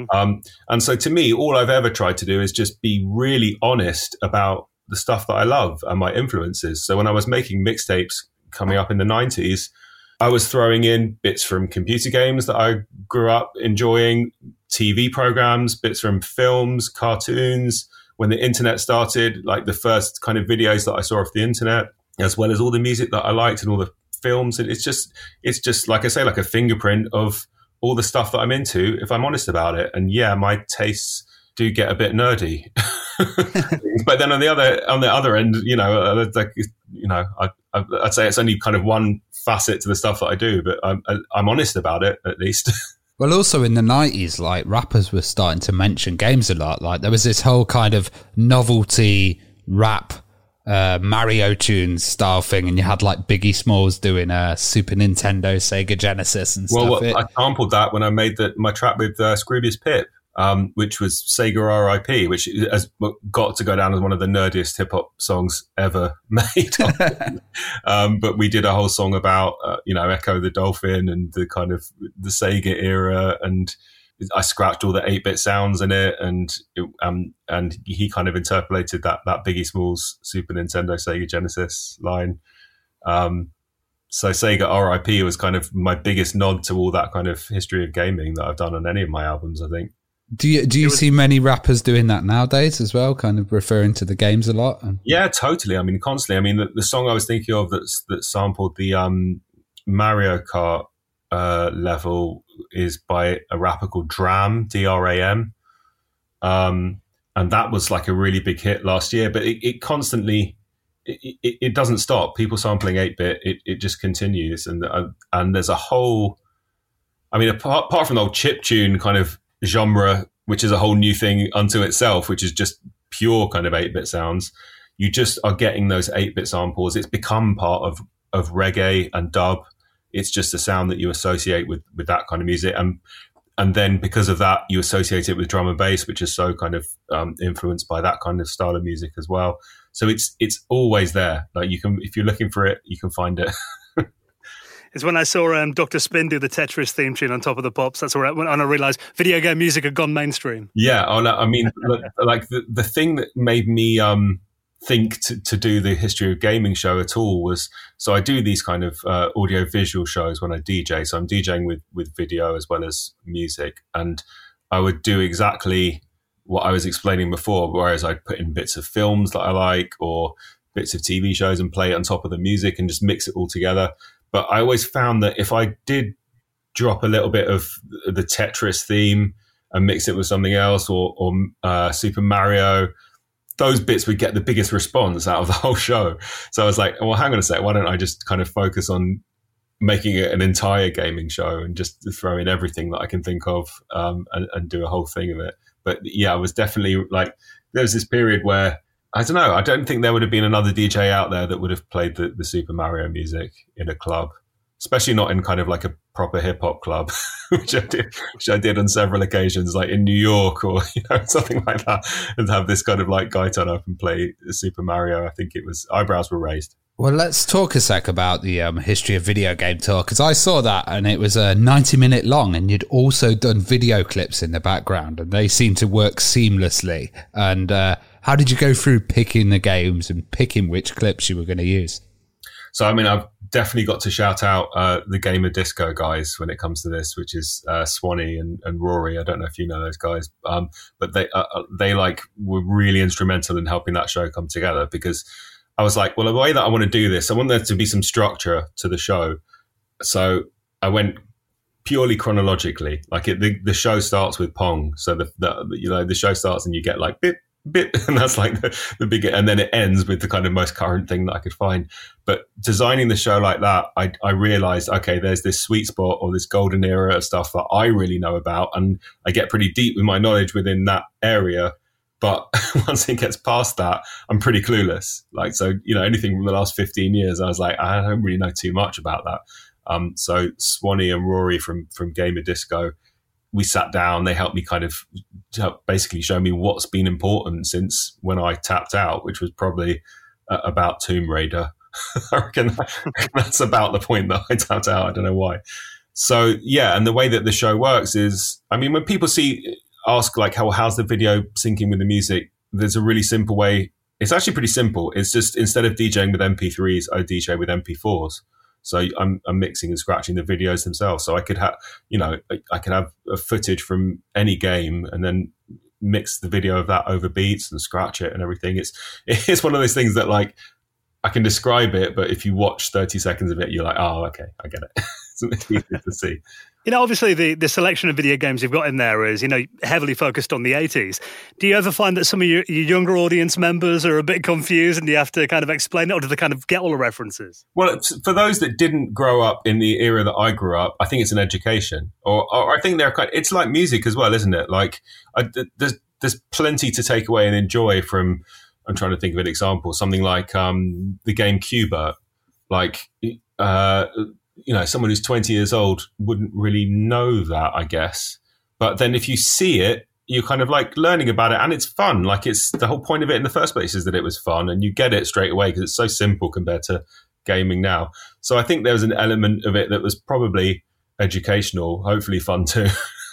And so to me, all I've ever tried to do is just be really honest about the stuff that I love and my influences. So when I was making mixtapes coming up in the 90s, I was throwing in bits from computer games that I grew up enjoying, TV programs, bits from films, cartoons. When the internet started, like the first kind of videos that I saw off the internet, as well as all the music that I liked and all the films. And it's just like I say, like a fingerprint of all the stuff that I'm into, if I'm honest about it. And yeah, my tastes do get a bit nerdy. But then on the other end, I'd say it's only kind of one facet to the stuff that I do, but I'm honest about it, at least. Well, also in the 90s, like, rappers were starting to mention games a lot. Like, there was this whole kind of novelty rap Mario tunes style thing, and you had like Biggie Smalls doing Super Nintendo, Sega Genesis and stuff. Well, I sampled that when I made my track with Scroobius Pip, which was Sega R.I.P., which has got to go down as one of the nerdiest hip hop songs ever made. But we did a whole song about Echo the Dolphin and the kind of the Sega era, and I scratched all the 8-bit sounds in it, and he kind of interpolated that Biggie Smalls Super Nintendo Sega Genesis line. So Sega R.I.P. was kind of my biggest nod to all that kind of history of gaming that I've done on any of my albums, I think. Do you see many rappers doing that nowadays as well, kind of referring to the games a lot? Yeah, totally. I mean, constantly. I mean, the song I was thinking of that sampled the Mario Kart level is by a rapper called Dram, D-R-A-M. And that was like a really big hit last year, but it constantly, it doesn't stop. People sampling 8-bit, it just continues. And there's a whole, I mean, apart from the old chiptune kind of genre, which is a whole new thing unto itself, which is just pure kind of 8-bit sounds, you just are getting those 8-bit samples. It's become part of reggae and dub. It's just a sound that you associate with that kind of music. And then because of that, you associate it with drum and bass, which is so kind of influenced by that kind of style of music as well. So it's always there. Like you can, if you're looking for it, you can find it. It's when I saw Dr. Spin do the Tetris theme tune on top of the pops. That's where I realised video game music had gone mainstream. Yeah, I mean, like the thing that made me think to do the history of gaming show at all was, so I do these kind of audio visual shows when I DJ. So I'm DJing with video as well as music, and I would do exactly what I was explaining before, whereas I'd put in bits of films that I like or bits of TV shows and play it on top of the music and just mix it all together. But I always found that if I did drop a little bit of the Tetris theme and mix it with something else or Super Mario, those bits would get the biggest response out of the whole show. So I was like, well, hang on a sec. Why don't I just kind of focus on making it an entire gaming show and just throw in everything that I can think of and do a whole thing of it. But yeah, I was definitely like, there was this period where, I don't know, I don't think there would have been another DJ out there that would have played the Super Mario music in a club, especially not in kind of like a proper hip hop club, which I did on several occasions, like in New York or something like that, and have this kind of like guy turn up and play Super Mario. I think it was, eyebrows were raised. Well, let's talk a sec about the history of video game tour, because I saw that and it was 90-minute long, and you'd also done video clips in the background, and they seemed to work seamlessly. And how did you go through picking the games and picking which clips you were going to use? So, I mean, I've definitely got to shout out the Gamer Disco guys when it comes to this, which is Swanee and Rory. I don't know if you know those guys, but they like were really instrumental in helping that show come together, because I was like, well, the way that I want to do this, I want there to be some structure to the show. So I went purely chronologically. Like the show starts with Pong. So the show starts and you get like bit, and that's like the big, and then it ends with the kind of most current thing that I could find. But designing the show like that, I realized, okay, there's this sweet spot or this golden era of stuff that I really know about, and I get pretty deep with my knowledge within that area. But once it gets past that, I'm pretty clueless. Like, so, anything from the last 15 years, I was like, I don't really know too much about that. So Swanee and Rory from Gamer Disco, we sat down, they helped me kind of basically show me what's been important since when I tapped out, which was probably about Tomb Raider. I reckon that's about the point that I tapped out. I don't know why. So, yeah, and the way that the show works is, I mean, when people ask like, how's the video syncing with the music? There's a really simple way. It's actually pretty simple. It's just, instead of DJing with MP3s, I DJ with MP4s. So I'm mixing and scratching the videos themselves. So I could have, I could have a footage from any game and then mix the video of that over beats and scratch it and everything. It's one of those things that like, I can describe it, but if you watch 30 seconds of it, you're like, oh, okay, I get it. It's easy to see. Obviously the selection of video games you've got in there is, heavily focused on the 80s. Do you ever find that some of your younger audience members are a bit confused and you have to kind of explain it, or do they kind of get all the references? Well, for those that didn't grow up in the era that I grew up, I think it's an education. Or I think it's like music as well, isn't it? Like, there's plenty to take away and enjoy from, I'm trying to think of an example, something like the game Cuba. Like, someone who's 20 years old wouldn't really know that, I guess. But then if you see it, you're kind of like learning about it, and it's fun. Like, it's the whole point of it in the first place is that it was fun, and you get it straight away because it's so simple compared to gaming now. So I think there was an element of it that was probably educational, hopefully fun too.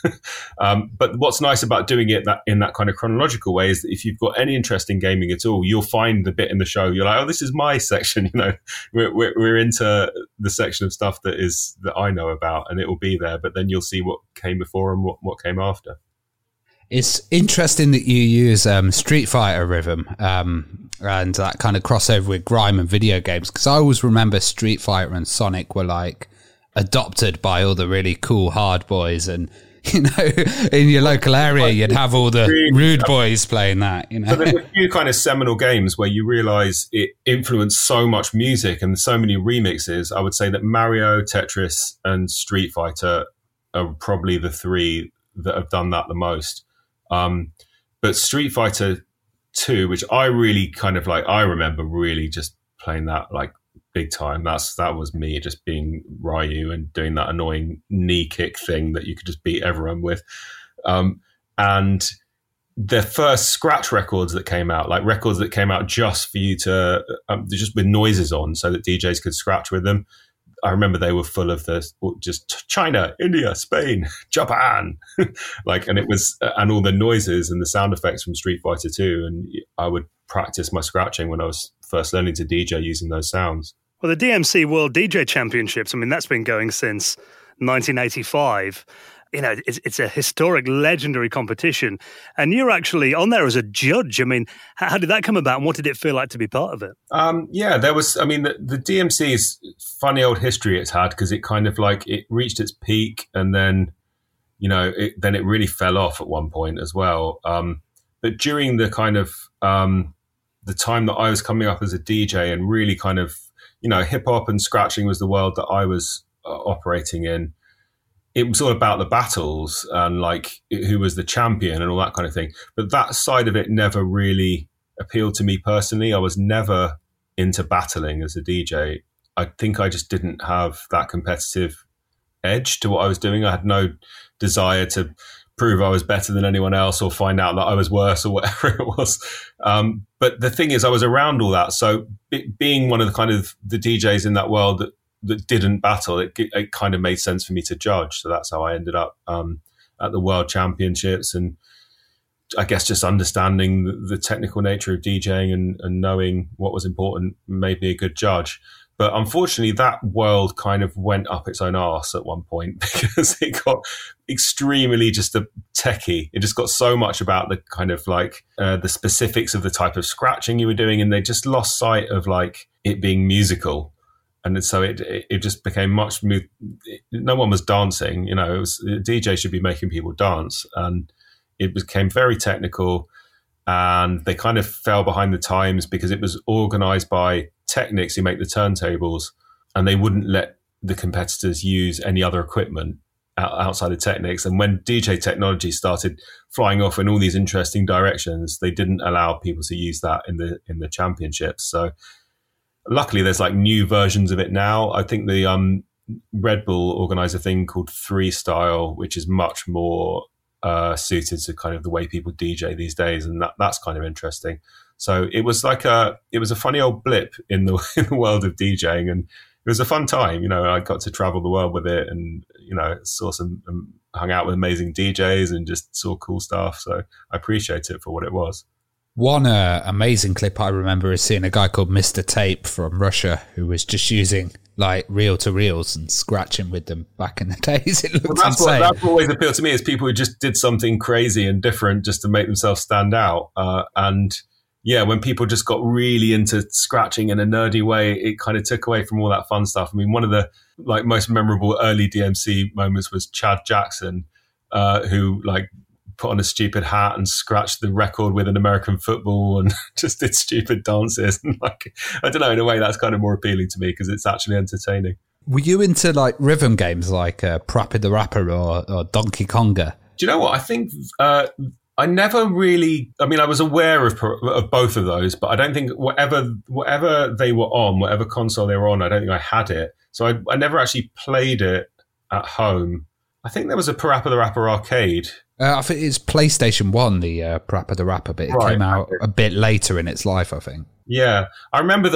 But what's nice about doing it in that kind of chronological way is that if you've got any interest in gaming at all, you'll find the bit in the show. You're like, oh, this is my section. We're into the section of stuff that I know about, and it will be there. But then you'll see what came before and what came after. It's interesting that you use Street Fighter rhythm and that kind of crossover with grime and video games, because I always remember Street Fighter and Sonic were like adopted by all the really cool hard boys, and in your local area, you'd have all the rude boys playing that. So there's a few kind of seminal games where you realise it influenced so much music and so many remixes. I would say that Mario, Tetris, and Street Fighter are probably the three that have done that the most. But Street Fighter 2, which I really kind of like, I remember really just playing that like big time. That was me just being Ryu and doing that annoying knee kick thing that you could just beat everyone with. And the first scratch records that came out, like records that came out just for you to, just with noises on so that DJs could scratch with them. I remember they were full of just China, India, Spain, Japan, and it was, and all the noises and the sound effects from Street Fighter 2. And I would practice my scratching when I was first learning to DJ using those sounds. Well, the DMC World DJ Championships, that's been going since 1985. It's a historic, legendary competition. And you're actually on there as a judge. How did that come about, and what did it feel like to be part of it? There was, the DMC's funny old history it's had, because it kind of like, it reached its peak and then, then it really fell off at one point as well. But during the kind of, the time that I was coming up as a DJ and really kind of, hip hop and scratching was the world that I was operating in. It was all about the battles and like who was the champion and all that kind of thing. But that side of it never really appealed to me personally. I was never into battling as a DJ. I think I just didn't have that competitive edge to what I was doing. I had no desire to prove I was better than anyone else or find out that I was worse or whatever it was. But the thing is, I was around all that. So being one of the kind of the DJs in that world that didn't battle, it kind of made sense for me to judge. So that's how I ended up at the World Championships. And I guess just understanding the technical nature of DJing and knowing what was important made me a good judge. But unfortunately, that world kind of went up its own arse at one point because it got extremely just a techie. It just got so much about the kind of like the specifics of the type of scratching you were doing, and they just lost sight of like it being musical. And so it just became much. No one was dancing. It was, a DJ should be making people dance, and it became very technical. And they kind of fell behind the times because it was organized by Technics who make the turntables, and they wouldn't let the competitors use any other equipment outside of Technics. And when DJ technology started flying off in all these interesting directions, they didn't allow people to use that in the championships. So luckily there's like new versions of it now. I think the Red Bull organize a thing called Freestyle, which is much more suited to kind of the way people DJ these days, and that's kind of interesting. So it was like a funny old blip in the world of DJing, and it was a fun time. I got to travel the world with it, and saw hung out with amazing DJs and just saw cool stuff. So I appreciate it for what it was. One amazing clip I remember is seeing a guy called Mr. Tape from Russia who was just using like reel-to-reels and scratching with them back in the days. It looks insane. That's what always appealed to me, is people who just did something crazy and different just to make themselves stand out. And when people just got really into scratching in a nerdy way, it kind of took away from all that fun stuff. I mean, one of the like most memorable early DMC moments was Chad Jackson, who like put on a stupid hat and scratched the record with an American football and just did stupid dances. And like, I don't know, in a way that's kind of more appealing to me because it's actually entertaining. Were you into like rhythm games like Parappa the Rapper or Donkey Konga? Do you know what? I think I never really. I mean, I was aware of both of those, but I don't think whatever they were on, whatever console they were on, I don't think I had it. So I never actually played it at home. I think there was a Parappa the Rapper arcade. I think it's PlayStation 1, the Parappa the Rapper, but it came out a bit later in its life, I think. Yeah, I remember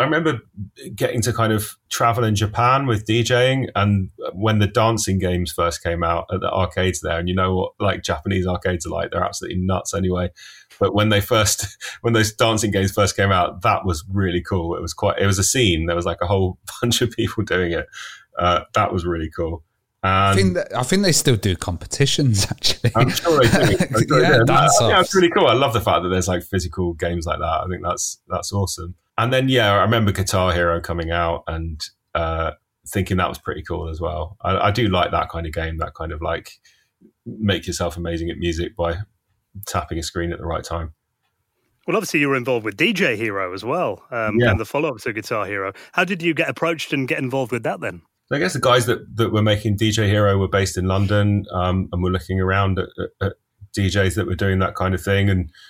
getting to kind of travel in Japan with DJing, and when the dancing games first came out at the arcades there, and you know what, like Japanese arcades are like, they're absolutely nuts anyway. But when those dancing games first came out, that was really cool. It was a scene. There was like a whole bunch of people doing it. That was really cool. I think they still do competitions, actually. I'm sure they do. Yeah, that's really cool. I love the fact that there's like physical games like that. I think that's awesome. And then, I remember Guitar Hero coming out and thinking that was pretty cool as well. I do like that kind of game, that kind of like make yourself amazing at music by tapping a screen at the right time. Well, obviously you were involved with DJ Hero as well, and the follow-up to Guitar Hero. How did you get approached and get involved with that then? I guess the guys that were making DJ Hero were based in London, and were looking around at DJs that were doing that kind of thing,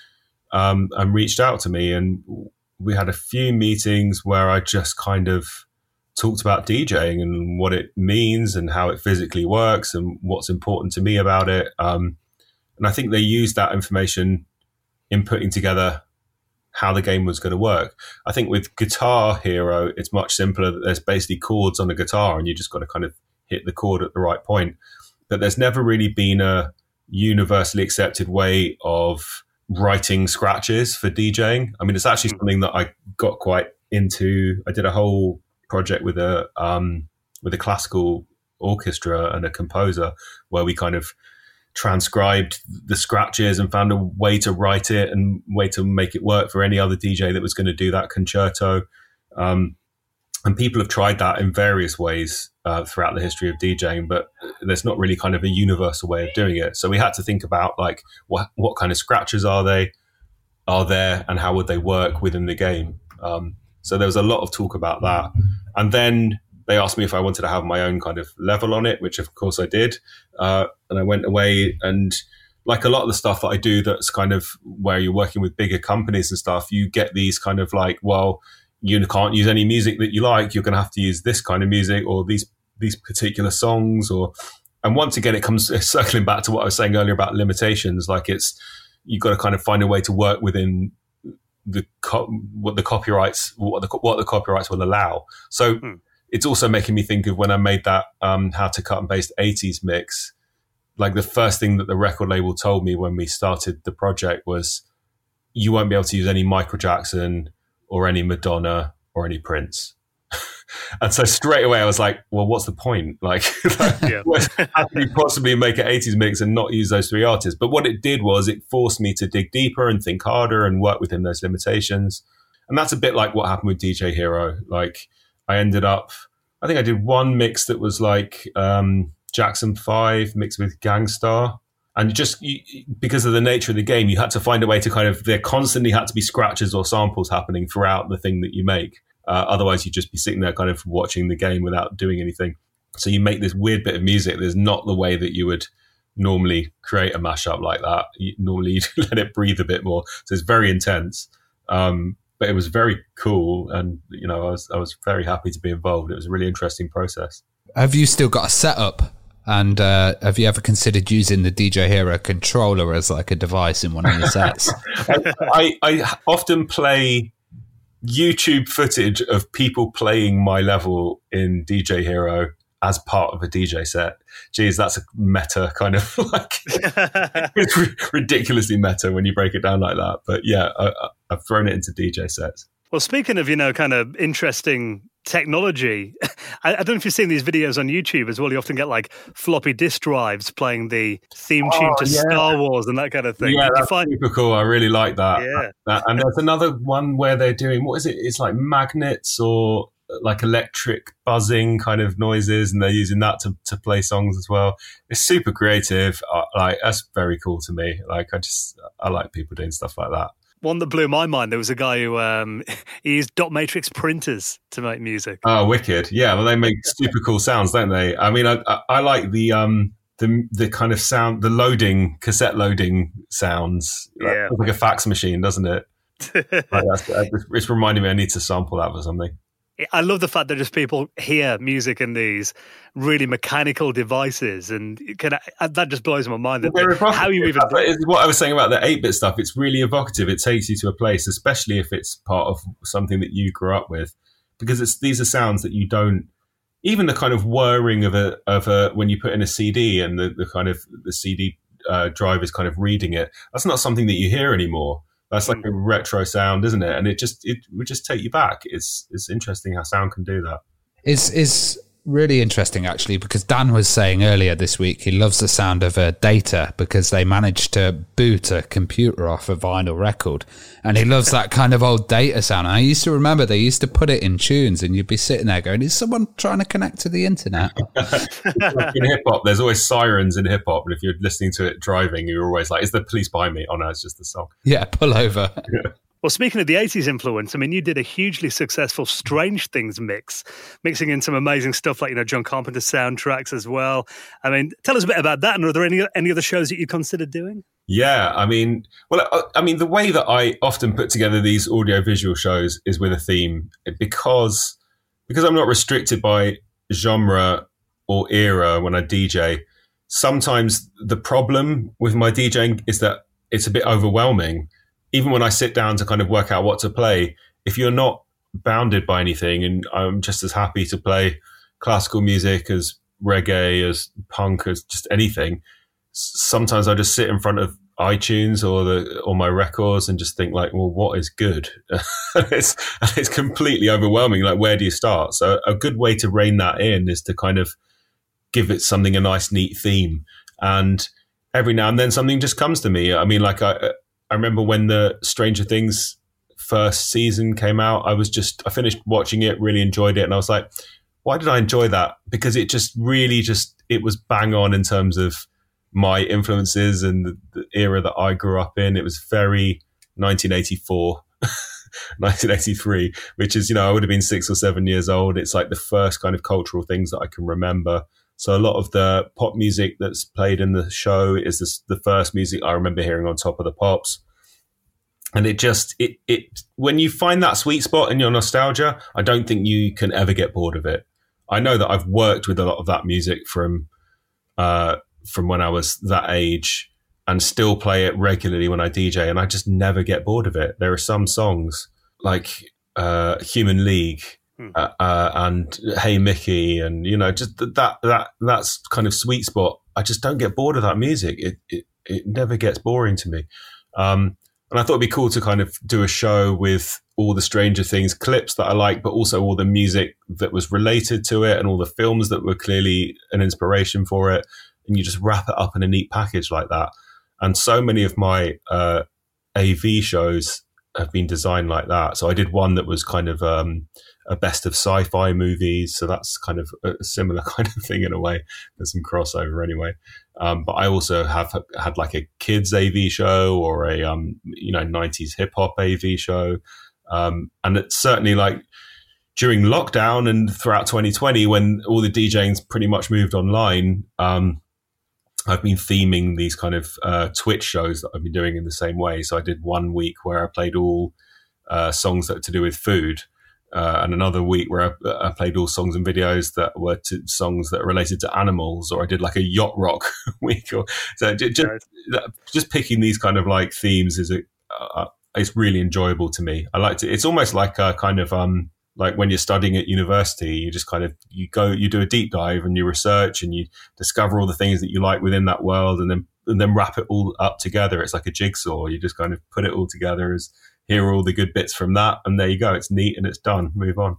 and reached out to me, and we had a few meetings where I just kind of talked about DJing and what it means and how it physically works and what's important to me about it. And I think they used that information in putting together how the game was going to work. I think with Guitar Hero, it's much simpler. There's basically chords on a guitar and you just got to kind of hit the chord at the right point. But there's never really been a universally accepted way of writing scratches for DJing. I mean, it's actually something that I got quite into. I did a whole project with a classical orchestra and a composer where we kind of transcribed the scratches and found a way to write it and way to make it work for any other DJ that was going to do that concerto. And people have tried that in various ways throughout the history of DJing, but there's not really kind of a universal way of doing it. So we had to think about like what kind of scratches are there and how would they work within the game. So there was a lot of talk about that. And then they asked me if I wanted to have my own kind of level on it, which of course I did. And I went away, and like a lot of the stuff that I do that's kind of where you're working with bigger companies and stuff, you get these kind of like, well, you can't use any music that you like. You're going to have to use this kind of music or these particular songs. And once again, it comes circling back to what I was saying earlier about limitations. Like you've got to kind of find a way to work within what the copyrights will allow. So it's also making me think of when I made that How to Cut and Paste 80s mix. Like the first thing that the record label told me when we started the project was, you won't be able to use any Michael Jackson or any Madonna or any Prince. And so straight away I was like, well, what's the point? Like how can you possibly make an 80s mix and not use those three artists? But what it did was it forced me to dig deeper and think harder and work within those limitations. And that's a bit like what happened with DJ Hero. Like I think I did one mix that was like Jackson 5 mixed with Gangstar. And because of the nature of the game, you had to find a way to there constantly had to be scratches or samples happening throughout the thing that you make. Otherwise, you'd just be sitting there kind of watching the game without doing anything. So you make this weird bit of music. There's not the way that you would normally create a mashup like that. Normally, you'd let it breathe a bit more. So it's very intense. But it was very cool. And, I was very happy to be involved. It was a really interesting process. Have you still got a setup? And have you ever considered using the DJ Hero controller as like a device in one of your sets? I often play YouTube footage of people playing my level in DJ Hero as part of a DJ set. Geez, that's a meta kind of like, it's ridiculously meta when you break it down like that. But yeah, I've thrown it into DJ sets. Well, speaking of, kind of interesting technology. I don't know if you've seen these videos on YouTube as well. You often get like floppy disk drives playing the theme tune to Star Wars and that kind of thing. Yeah, that's super cool. I really like that. Yeah. And there's another one where they're doing, what is it? It's like magnets or like electric buzzing kind of noises, and they're using that to play songs as well. It's super creative. Like, that's very cool to me. Like, I like people doing stuff like that. One that blew my mind, there was a guy who he used dot matrix printers to make music. Oh, wicked. Yeah, well, they make super cool sounds, don't they? I mean, I like the kind of sound, the cassette loading sounds. Yeah. Like a fax machine, doesn't it? It's reminding me I need to sample that for something. I love the fact that just people hear music in these really mechanical devices, and that just blows my mind. How you even what I was saying about the 8-bit stuff, it's really evocative. It takes you to a place, especially if it's part of something that you grew up with, because these are sounds that you don't. Even the kind of whirring of a when you put in a CD and the kind of the CD drive is kind of reading it. That's not something that you hear anymore. That's like a retro sound, isn't it? And it would just take you back. It's interesting how sound can do that. It's really interesting, actually, because Dan was saying earlier this week he loves the sound of Data because they managed to boot a computer off a vinyl record, and he loves that kind of old Data sound. And I used to remember they used to put it in tunes, and you'd be sitting there going, "Is someone trying to connect to the internet?" In hip hop, there's always sirens in hip hop, and if you're listening to it driving, you're always like, "Is the police behind me?" Oh no, it's just the song. Yeah, pull over. Yeah. Well, speaking of the 80s influence, I mean, you did a hugely successful Strange Things mixing in some amazing stuff like, John Carpenter soundtracks as well. I mean, tell us a bit about that. And are there any other shows that you considered doing? Yeah, I mean, the way that I often put together these audio-visual shows is with a theme, because I'm not restricted by genre or era when I DJ. Sometimes the problem with my DJing is that it's a bit overwhelming. Even when I sit down to kind of work out what to play, if you're not bounded by anything, and I'm just as happy to play classical music as reggae, as punk, as just anything, sometimes I just sit in front of iTunes or my records and just think like, well, what is good? It's completely overwhelming. Like, where do you start? So a good way to rein that in is to kind of give it a nice, neat theme. And every now and then something just comes to me. I mean, like I remember when the Stranger Things first season came out, I finished watching it, really enjoyed it. And I was like, why did I enjoy that? Because it just really it was bang on in terms of my influences and the era that I grew up in. It was very 1984, 1983, which is, I would have been 6 or 7 years old. It's like the first kind of cultural things that I can remember. So a lot of the pop music that's played in the show is the first music I remember hearing on Top of the Pops. And it when you find that sweet spot in your nostalgia, I don't think you can ever get bored of it. I know that I've worked with a lot of that music from when I was that age and still play it regularly when I DJ, and I just never get bored of it. There are some songs like Human League and Hey Mickey, and just that's kind of sweet spot. I just don't get bored of that music. It never gets boring to me. And I thought it'd be cool to kind of do a show with all the Stranger Things clips that I like, but also all the music that was related to it and all the films that were clearly an inspiration for it. And you just wrap it up in a neat package like that. And so many of my AV shows have been designed like that. So I did one that was kind of a best of sci-fi movies. So that's kind of a similar kind of thing in a way. There's some crossover anyway. But I also have had like a kids AV show or a 90s hip hop AV show. And it's certainly like during lockdown and throughout 2020, when all the DJing pretty much moved online, I've been theming these kind of Twitch shows that I've been doing in the same way. So I did 1 week where I played all songs that are to do with food, and another week where I played all songs and videos that were songs that are related to animals, or I did like a yacht rock week. So just picking these kind of like themes it's really enjoyable to me. I like to. It's almost like a kind of like when you're studying at university, you just kind of you do a deep dive and you research and you discover all the things that you like within that world, and then wrap it all up together. It's like a jigsaw. You just kind of put it all together as here are all the good bits from that, and there you go. It's neat and it's done. Move on.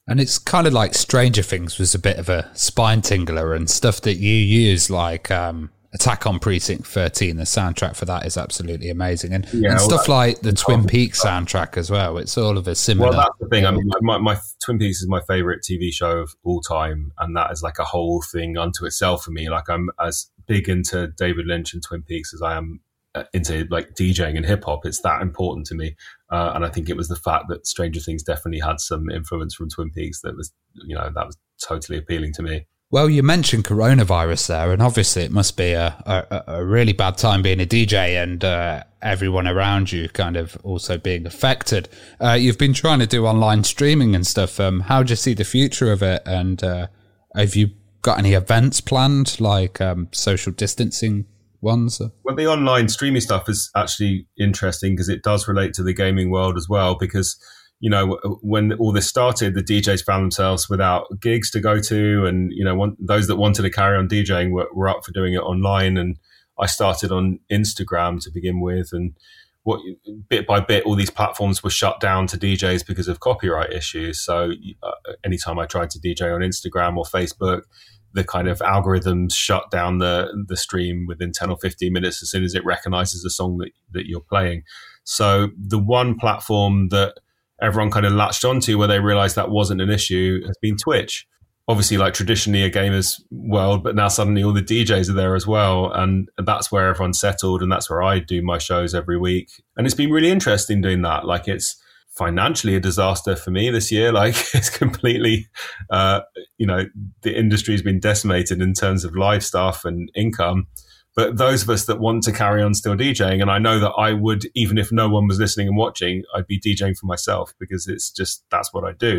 And it's kind of like Stranger Things was a bit of a spine tingler, and stuff that you use like Attack on Precinct 13, the soundtrack for that is absolutely amazing. And stuff like the Twin Peaks soundtrack as well. It's all of a similar... Well, that's the thing. I mean, my Twin Peaks is my favourite TV show of all time, and that is like a whole thing unto itself for me. Like, I'm as big into David Lynch and Twin Peaks as I am into like DJing and hip hop. It's that important to me, and I think it was the fact that Stranger Things definitely had some influence from Twin Peaks that was totally appealing to me. Well, you mentioned coronavirus there, and obviously it must be a really bad time being a DJ and everyone around you kind of also being affected. You've been trying to do online streaming and stuff. How do you see the future of it? And have you got any events planned, like social distancing ones? Well, the online streaming stuff is actually interesting because it does relate to the gaming world as well, because when all this started, the DJs found themselves without gigs to go to, and those that wanted to carry on DJing were up for doing it online. And I started on Instagram to begin with, and bit by bit, all these platforms were shut down to DJs because of copyright issues. So anytime I tried to DJ on Instagram or Facebook, the kind of algorithms shut down the stream within 10 or 15 minutes as soon as it recognizes the song that you're playing. So the one platform that everyone kind of latched onto where they realized that wasn't an issue has been Twitch. Obviously, like traditionally a gamer's world, but now suddenly all the DJs are there as well. And that's where everyone's settled, and that's where I do my shows every week. And it's been really interesting doing that. Like, it's financially a disaster for me this year. Like, it's completely, the industry's been decimated in terms of live stuff and income. But those of us that want to carry on still DJing, and I know that I would, even if no one was listening and watching, I'd be DJing for myself because it's just, that's what I do.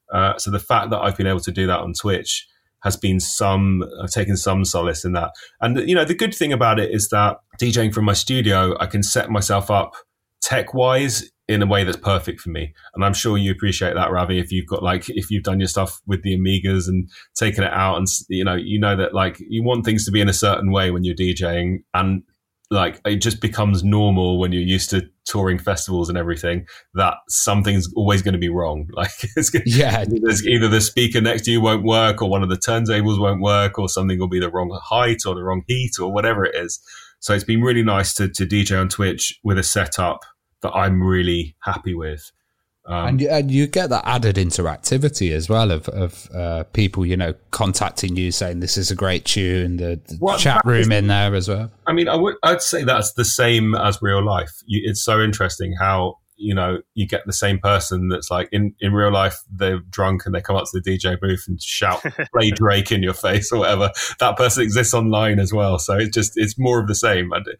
So the fact that I've been able to do that on Twitch has been I've taken some solace in that. And, the good thing about it is that DJing from my studio, I can set myself up tech-wise in a way that's perfect for me. And I'm sure you appreciate that, Ravi, if you've done your stuff with the Amigas and taken it out, and you know that like you want things to be in a certain way when you're DJing, and like it just becomes normal when you're used to touring festivals and everything that something's always going to be wrong. Like there's either the speaker next to you won't work, or one of the turntables won't work, or something will be the wrong height or the wrong heat or whatever it is. So it's been really nice to DJ on Twitch with a setup that I'm really happy with. And you get that added interactivity as well of people, contacting you saying this is a great tune, the chat room in there as well. I mean, I'd say that's the same as real life. It's so interesting how, you get the same person that's like in real life, they're drunk and they come up to the DJ booth and shout, play Drake in your face or whatever. That person exists online as well. So it's more of the same. And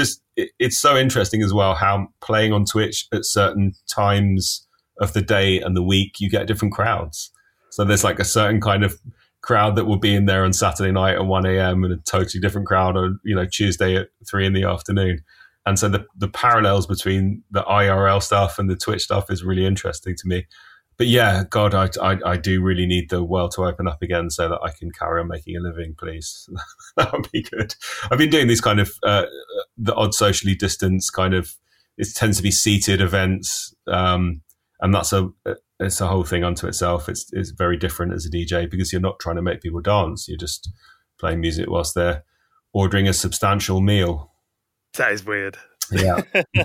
it's so interesting as well how playing on Twitch at certain times of the day and the week, you get different crowds. So there's like a certain kind of crowd that will be in there on Saturday night at 1 a.m. and a totally different crowd on, Tuesday at 3 p.m. And so the parallels between the IRL stuff and the Twitch stuff is really interesting to me. But yeah, God, I do really need the world to open up again so that I can carry on making a living, please. That would be good. I've been doing these kind of, the odd socially distanced kind of, it tends to be seated events. And it's a whole thing unto itself. It's very different as a DJ because you're not trying to make people dance. You're just playing music whilst they're ordering a substantial meal. That is weird. Yeah.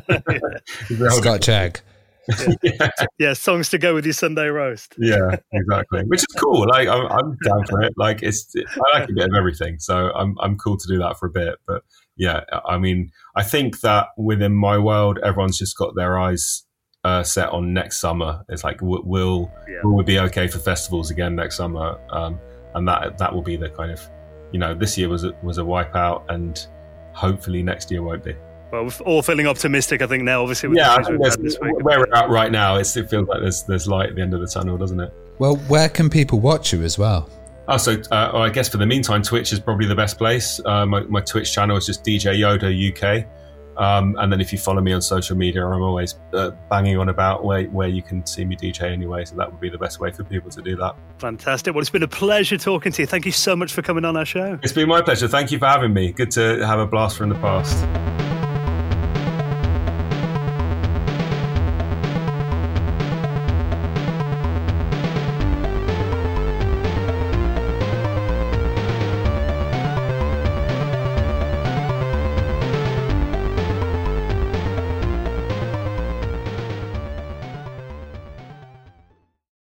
Scotch egg. Yeah, songs to go with your Sunday roast. Yeah, exactly. Which is cool. Like I'm down for it. Like I like a bit of everything, so I'm cool to do that for a bit. But yeah, I mean, I think that within my world, everyone's just got their eyes set on next summer. It's like, will we be okay for festivals again next summer? And that will be the kind of, this year was a wipeout, and hopefully next year won't be. Well, we're all feeling optimistic, I think, now, obviously. With I think this week, where we're at right now, it feels like there's light at the end of the tunnel, doesn't it? Well, where can people watch you as well? Oh, so I guess for the meantime, Twitch is probably the best place. My Twitch channel is just DJ Yoda UK. And then if you follow me on social media, I'm always banging on about where you can see me DJ anyway. So that would be the best way for people to do that. Fantastic. Well, it's been a pleasure talking to you. Thank you so much for coming on our show. It's been my pleasure. Thank you for having me. Good to have a blast from the past.